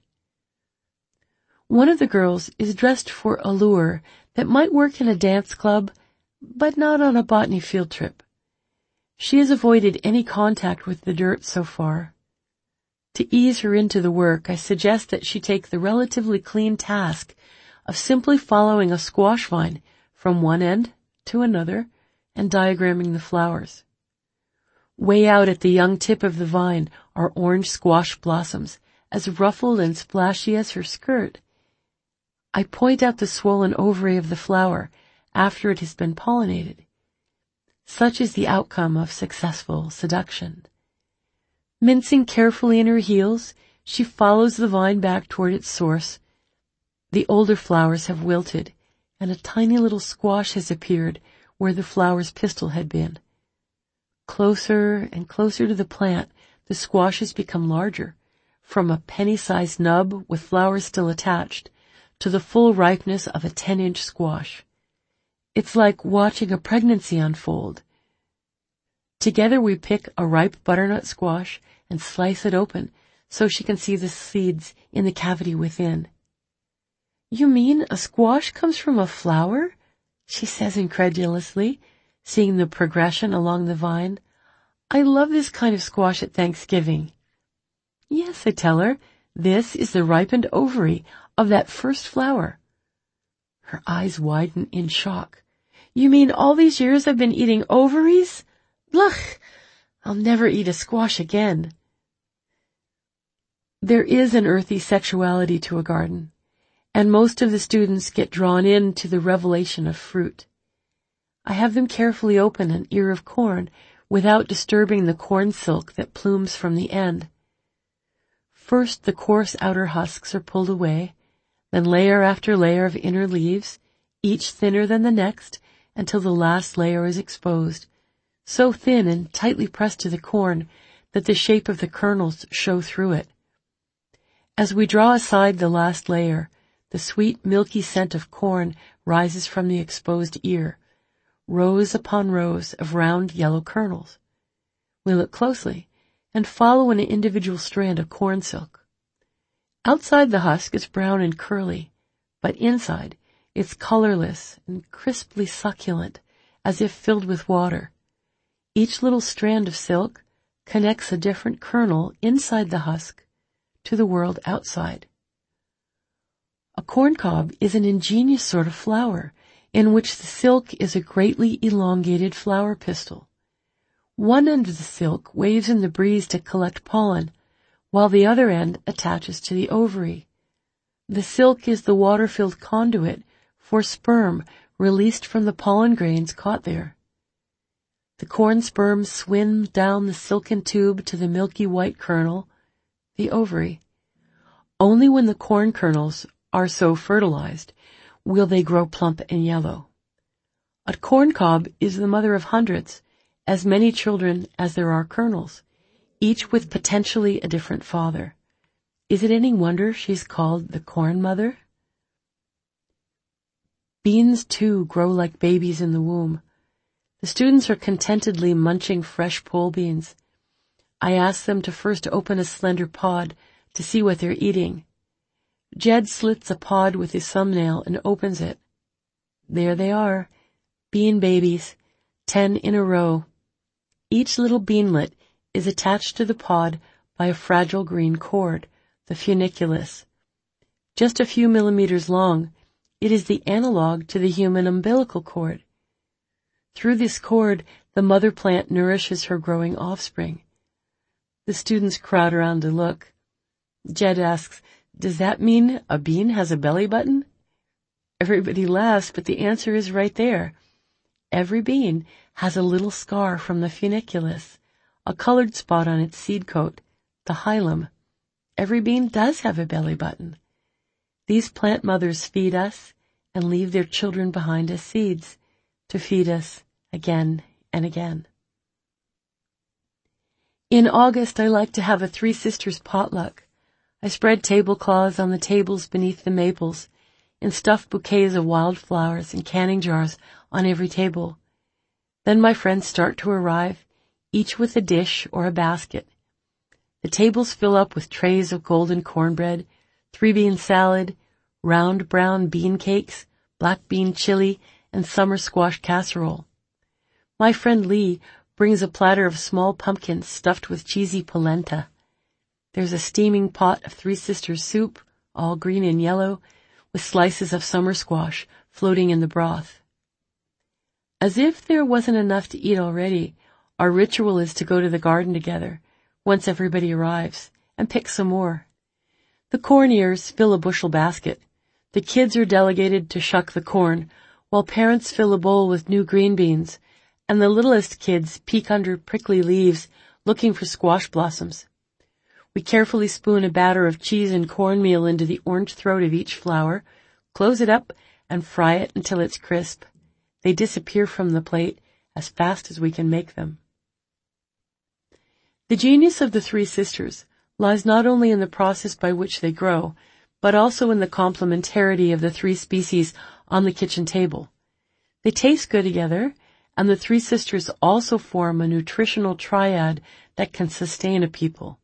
One of the girls is dressed for a lure that might work in a dance club, but not on a botany field trip. She has avoided any contact with the dirt so far. To ease her into the work, I suggest that she take the relatively clean task of simply following a squash vine from one end to another and diagramming the flowers. Way out at the young tip of the vine are orange squash blossoms, as ruffled and splashy as her skirt. I point out the swollen ovary of the flower after it has been pollinated. Such is the outcome of successful seduction. Mincing carefully in her heels, she follows the vine back toward its source. The older flowers have wilted, and a tiny little squash has appeared where the flower's pistil had been. Closer and closer to the plant, the squashes become larger, from a penny-sized nub with flowers still attached to the full ripeness of a ten-inch squash. It's like watching a pregnancy unfold. Together we pick a ripe butternut squash and slice it open so she can see the seeds in the cavity within. You mean a squash comes from a flower? She says incredulously, seeing the progression along the vine. I love this kind of squash at Thanksgiving. Yes, I tell her, this is the ripened ovary of that first flower. Her eyes widen in shock. You mean all these years I've been eating ovaries? Blech! I'll never eat a squash again. There is an earthy sexuality to a garden, and most of the students get drawn into the revelation of fruit. I have them carefully open an ear of corn without disturbing the corn silk that plumes from the end. First the coarse outer husks are pulled away, then layer after layer of inner leaves, each thinner than the next, until the last layer is exposed, so thin and tightly pressed to the corn that the shape of the kernels show through it. As we draw aside the last layer, the sweet milky scent of corn rises from the exposed ear, rows upon rows of round yellow kernels. We look closely and follow an individual strand of corn silk. Outside the husk is brown and curly, but inside it's colorless and crisply succulent, as if filled with water. Each little strand of silk connects a different kernel inside the husk to the world outside. A corncob is an ingenious sort of flower in which the silk is a greatly elongated flower pistil. One end of the silk waves in the breeze to collect pollen, while the other end attaches to the ovary. The silk is the water-filled conduit for sperm released from the pollen grains caught there. The corn sperm swims down the silken tube to the milky white kernel, the ovary. Only when the corn kernels are so fertilized will they grow plump and yellow. A corncob is the mother of hundreds, as many children as there are kernels, each with potentially a different father. Is it any wonder she's called the Corn Mother? Beans, too, grow like babies in the womb. The students are contentedly munching fresh pole beans. I ask them to first open a slender pod to see what they're eating. Jed slits a pod with his thumbnail and opens it. There they are, bean babies, ten in a row. Each little beanlet is attached to the pod by a fragile green cord, the funiculus. Just a few millimeters long, it is the analog to the human umbilical cord. Through this cord, the mother plant nourishes her growing offspring. The students crowd around to look. Jed asks, "Does that mean a bean has a belly button?" Everybody laughs, but the answer is right there. Every bean has a little scar from the funiculus, a colored spot on its seed coat, the hilum. Every bean does have a belly button. These plant mothers feed us and leave their children behind as seeds to feed us again and again. In August, I like to have a Three Sisters potluck. I spread tablecloths on the tables beneath the maples and stuff bouquets of wildflowers in canning jars on every table. Then my friends start to arrive, each with a dish or a basket. The tables fill up with trays of golden cornbread, three-bean salad, round brown bean cakes, black bean chili, and summer squash casserole. My friend Lee brings a platter of small pumpkins stuffed with cheesy polenta. There's a steaming pot of Three Sisters soup, all green and yellow, with slices of summer squash floating in the broth. As if there wasn't enough to eat already, our ritual is to go to the garden together, once everybody arrives, and pick some more. The corn ears fill a bushel basket. The kids are delegated to shuck the corn, while parents fill a bowl with new green beans, and the littlest kids peek under prickly leaves looking for squash blossoms. We carefully spoon a batter of cheese and cornmeal into the orange throat of each flower, close it up, and fry it until it's crisp. They disappear from the plate as fast as we can make them. The genius of the Three Sisters lies not only in the process by which they grow, but also in the complementarity of the three species on the kitchen table. They taste good together, and the Three Sisters also form a nutritional triad that can sustain a people.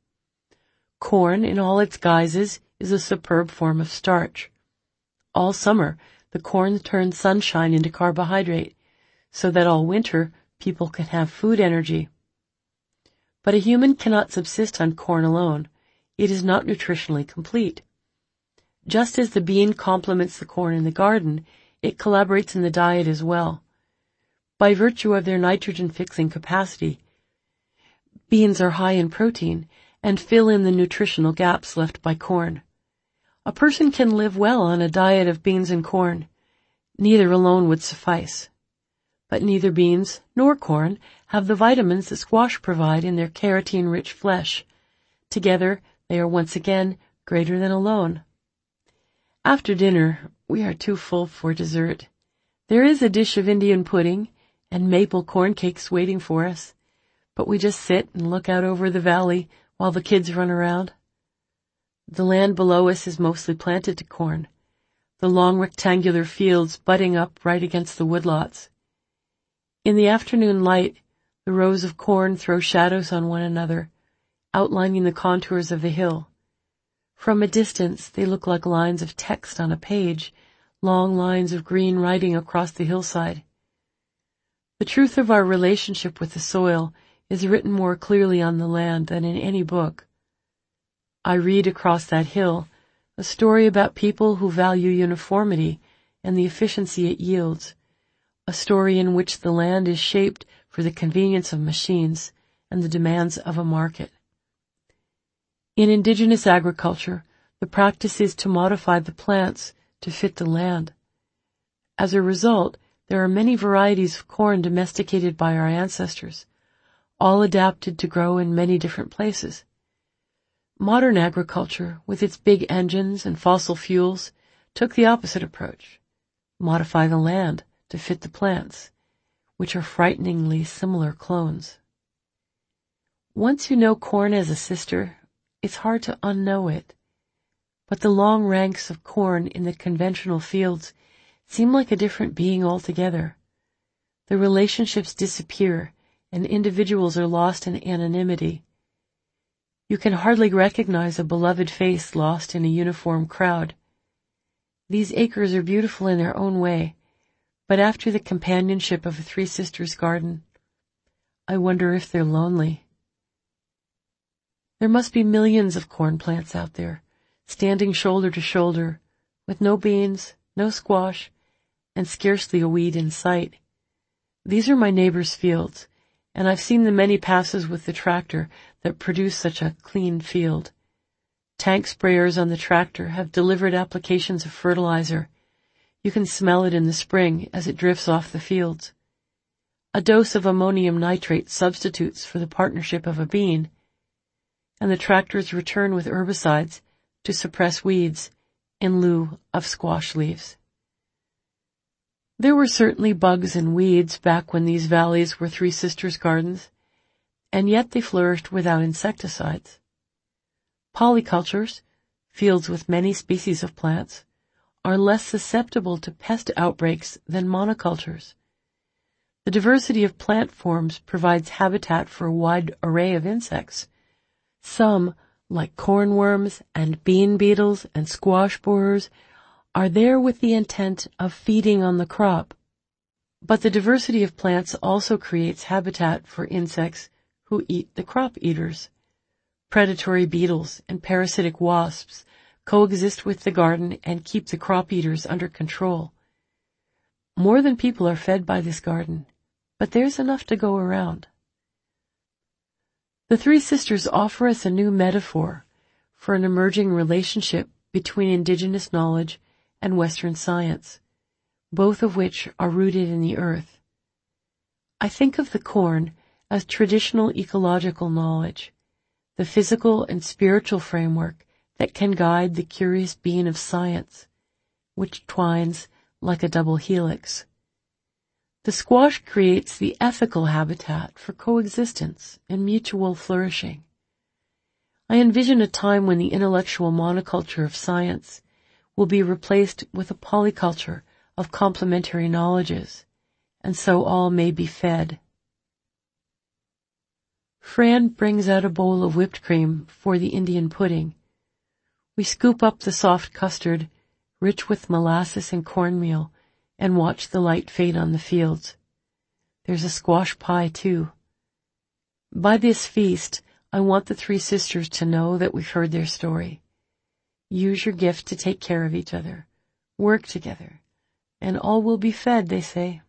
Corn, in all its guises, is a superb form of starch. All summer, the corn turns sunshine into carbohydrate, so that all winter people can have food energy. But a human cannot subsist on corn alone. It is not nutritionally complete. Just as the bean complements the corn in the garden, it collaborates in the diet as well. By virtue of their nitrogen-fixing capacity, beans are high in protein and fill in the nutritional gaps left by corn. A person can live well on a diet of beans and corn. Neither alone would suffice. But neither beans nor corn have the vitamins that squash provide in their carotene-rich flesh. Together, they are once again greater than alone. After dinner, we are too full for dessert. There is a dish of Indian pudding and maple corn cakes waiting for us, but we just sit and look out over the valley while the kids run around. The land below us is mostly planted to corn, the long rectangular fields butting up right against the woodlots. In the afternoon light, the rows of corn throw shadows on one another, outlining the contours of the hill. From a distance, they look like lines of text on a page, long lines of green writing across the hillside. The truth of our relationship with the soil is written more clearly on the land than in any book. I read across that hill a story about people who value uniformity and the efficiency it yields, a story in which the land is shaped for the convenience of machines and the demands of a market. In indigenous agriculture, the practice is to modify the plants to fit the land. As a result, there are many varieties of corn domesticated by our ancestors, all adapted to grow in many different places. Modern agriculture, with its big engines and fossil fuels, took the opposite approach: modify the land to fit the plants. which are frighteningly similar clones. Once you know corn as a sister, it's hard to unknow it. But the long ranks of corn in the conventional fields seem like a different being altogether. The relationships disappear, and individuals are lost in anonymity. You can hardly recognize a beloved face lost in a uniform crowd. These acres are beautiful in their own way, but after the companionship of a Three Sisters garden, I wonder if they're lonely. There must be millions of corn plants out there, standing shoulder to shoulder, with no beans, no squash, and scarcely a weed in sight. These are my neighbor's fields, and I've seen the many passes with the tractor that produce such a clean field. Tank sprayers on the tractor have delivered applications of fertilizer. You can smell it in the spring as it drifts off the fields. A dose of ammonium nitrate substitutes for the partnership of a bean, and the tractors return with herbicides to suppress weeds in lieu of squash leaves. There were certainly bugs and weeds back when these valleys were Three Sisters gardens, and yet they flourished without insecticides. Polycultures, fields with many species of plants, are less susceptible to pest outbreaks than monocultures. The diversity of plant forms provides habitat for a wide array of insects. Some, like cornworms and bean beetles and squash borers, are there with the intent of feeding on the crop. But the diversity of plants also creates habitat for insects who eat the crop eaters. Predatory beetles and parasitic wasps coexist with the garden and keep the crop eaters under control. More than people are fed by this garden, but there's enough to go around. The Three Sisters offer us a new metaphor for an emerging relationship between indigenous knowledge and Western science, both of which are rooted in the earth. I think of the corn as traditional ecological knowledge, the physical and spiritual framework that can guide the curious being of science, which twines like a double helix. The squash creates the ethical habitat for coexistence and mutual flourishing. I envision a time when the intellectual monoculture of science will be replaced with a polyculture of complementary knowledges, and so all may be fed. Fran brings out a bowl of whipped cream for the Indian pudding. We scoop up the soft custard, rich with molasses and cornmeal, and watch the light fade on the fields. There's a squash pie, too. By this feast, I want the Three Sisters to know that we've heard their story. Use your gift to take care of each other. Work together. And all will be fed, they say.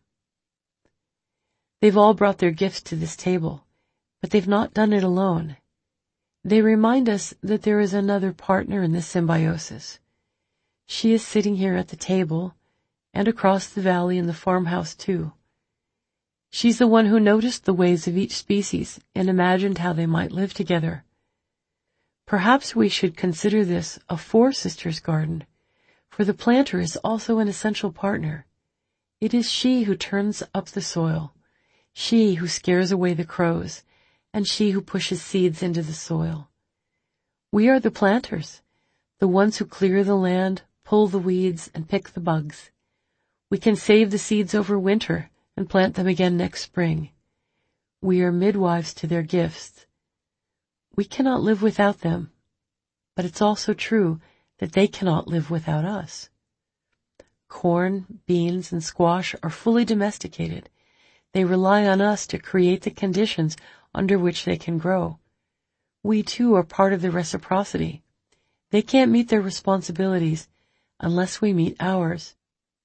They've all brought their gifts to this table, but they've not done it alone. They remind us that there is another partner in this symbiosis. She is sitting here at the table, and across the valley in the farmhouse too. She's the one who noticed the ways of each species and imagined how they might live together. Perhaps we should consider this a Four Sisters garden, for the planter is also an essential partner. It is she who turns up the soil, she who scares away the crows, and she who pushes seeds into the soil. We are the planters, the ones who clear the land, pull the weeds, and pick the bugs. We can save the seeds over winter and plant them again next spring. We are midwives to their gifts. We cannot live without them, but it's also true that they cannot live without us. Corn, beans, and squash are fully domesticated. They rely on us to create the conditions under which they can grow. We too are part of the reciprocity. They can't meet their responsibilities unless we meet ours.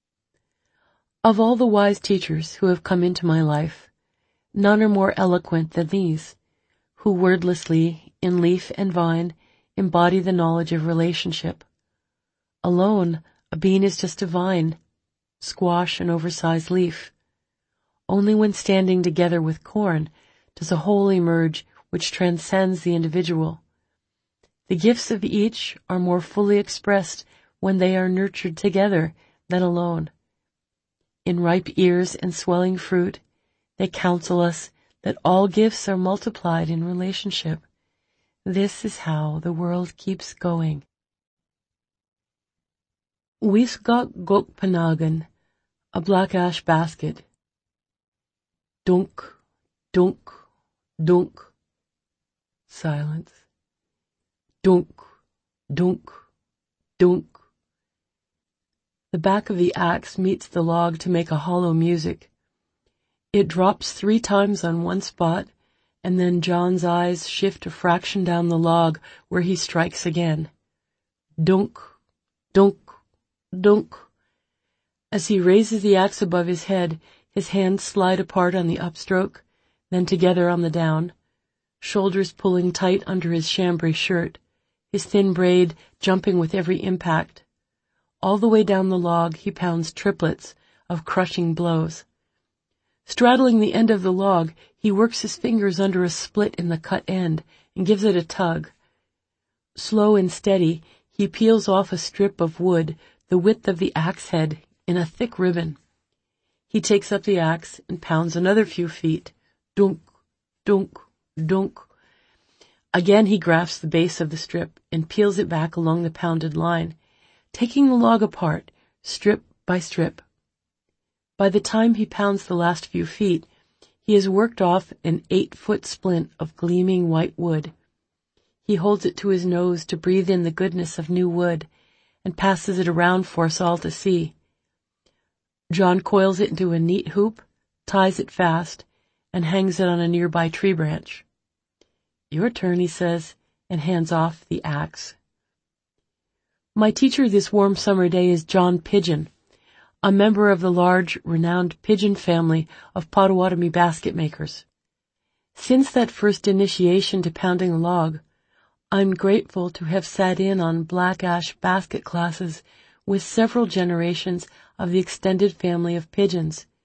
Of all the wise teachers who have come into my life, none are more eloquent than these, who wordlessly, in leaf and vine, embody the knowledge of relationship. Alone, a bean is just a vine, squash an oversized leaf. Only when standing together with corn does a whole emerge which transcends the individual. The gifts of each are more fully expressed when they are nurtured together than alone. In ripe ears and swelling fruit, They counsel us that all gifts are multiplied in relationship. This is how the world keeps going. Wisgok gok panagan, a black ash basket. Dunk, dunk, dunk. Silence. Dunk, dunk, dunk. The back of the axe meets the log to make a hollow music. It drops three times on one spot, and then John's eyes shift a fraction down the log where he strikes again. Dunk, dunk, dunk. As he raises the axe above his head, his hands slide apart on the upstroke, then together on the down, shoulders pulling tight under his chambray shirt, his thin braid jumping with every impact. All the way down the log he pounds triplets of crushing blows. Straddling the end of the log, he works his fingers under a split in the cut end and gives it a tug. Slow and steady, he peels off a strip of wood the width of the axe head in a thick ribbon. He takes up the axe and pounds another few feet. Dunk, dunk, dunk. Again he grafts the base of the strip and peels it back along the pounded line, taking the log apart, strip by strip. By the time he pounds the last few feet, he has worked off an eight-foot splint of gleaming white wood. He holds it to his nose to breathe in the goodness of new wood, and passes it around for us all to see. John coils it into a neat hoop, ties it fast, and hangs it on a nearby tree branch. "Your turn," he says, and hands off the axe. My teacher this warm summer day is John Pigeon, a member of the large, renowned Pigeon family of Potawatomi basket makers. Since that first initiation to pounding a log, I'm grateful to have sat in on black ash basket classes with several generations of the extended family of pigeons,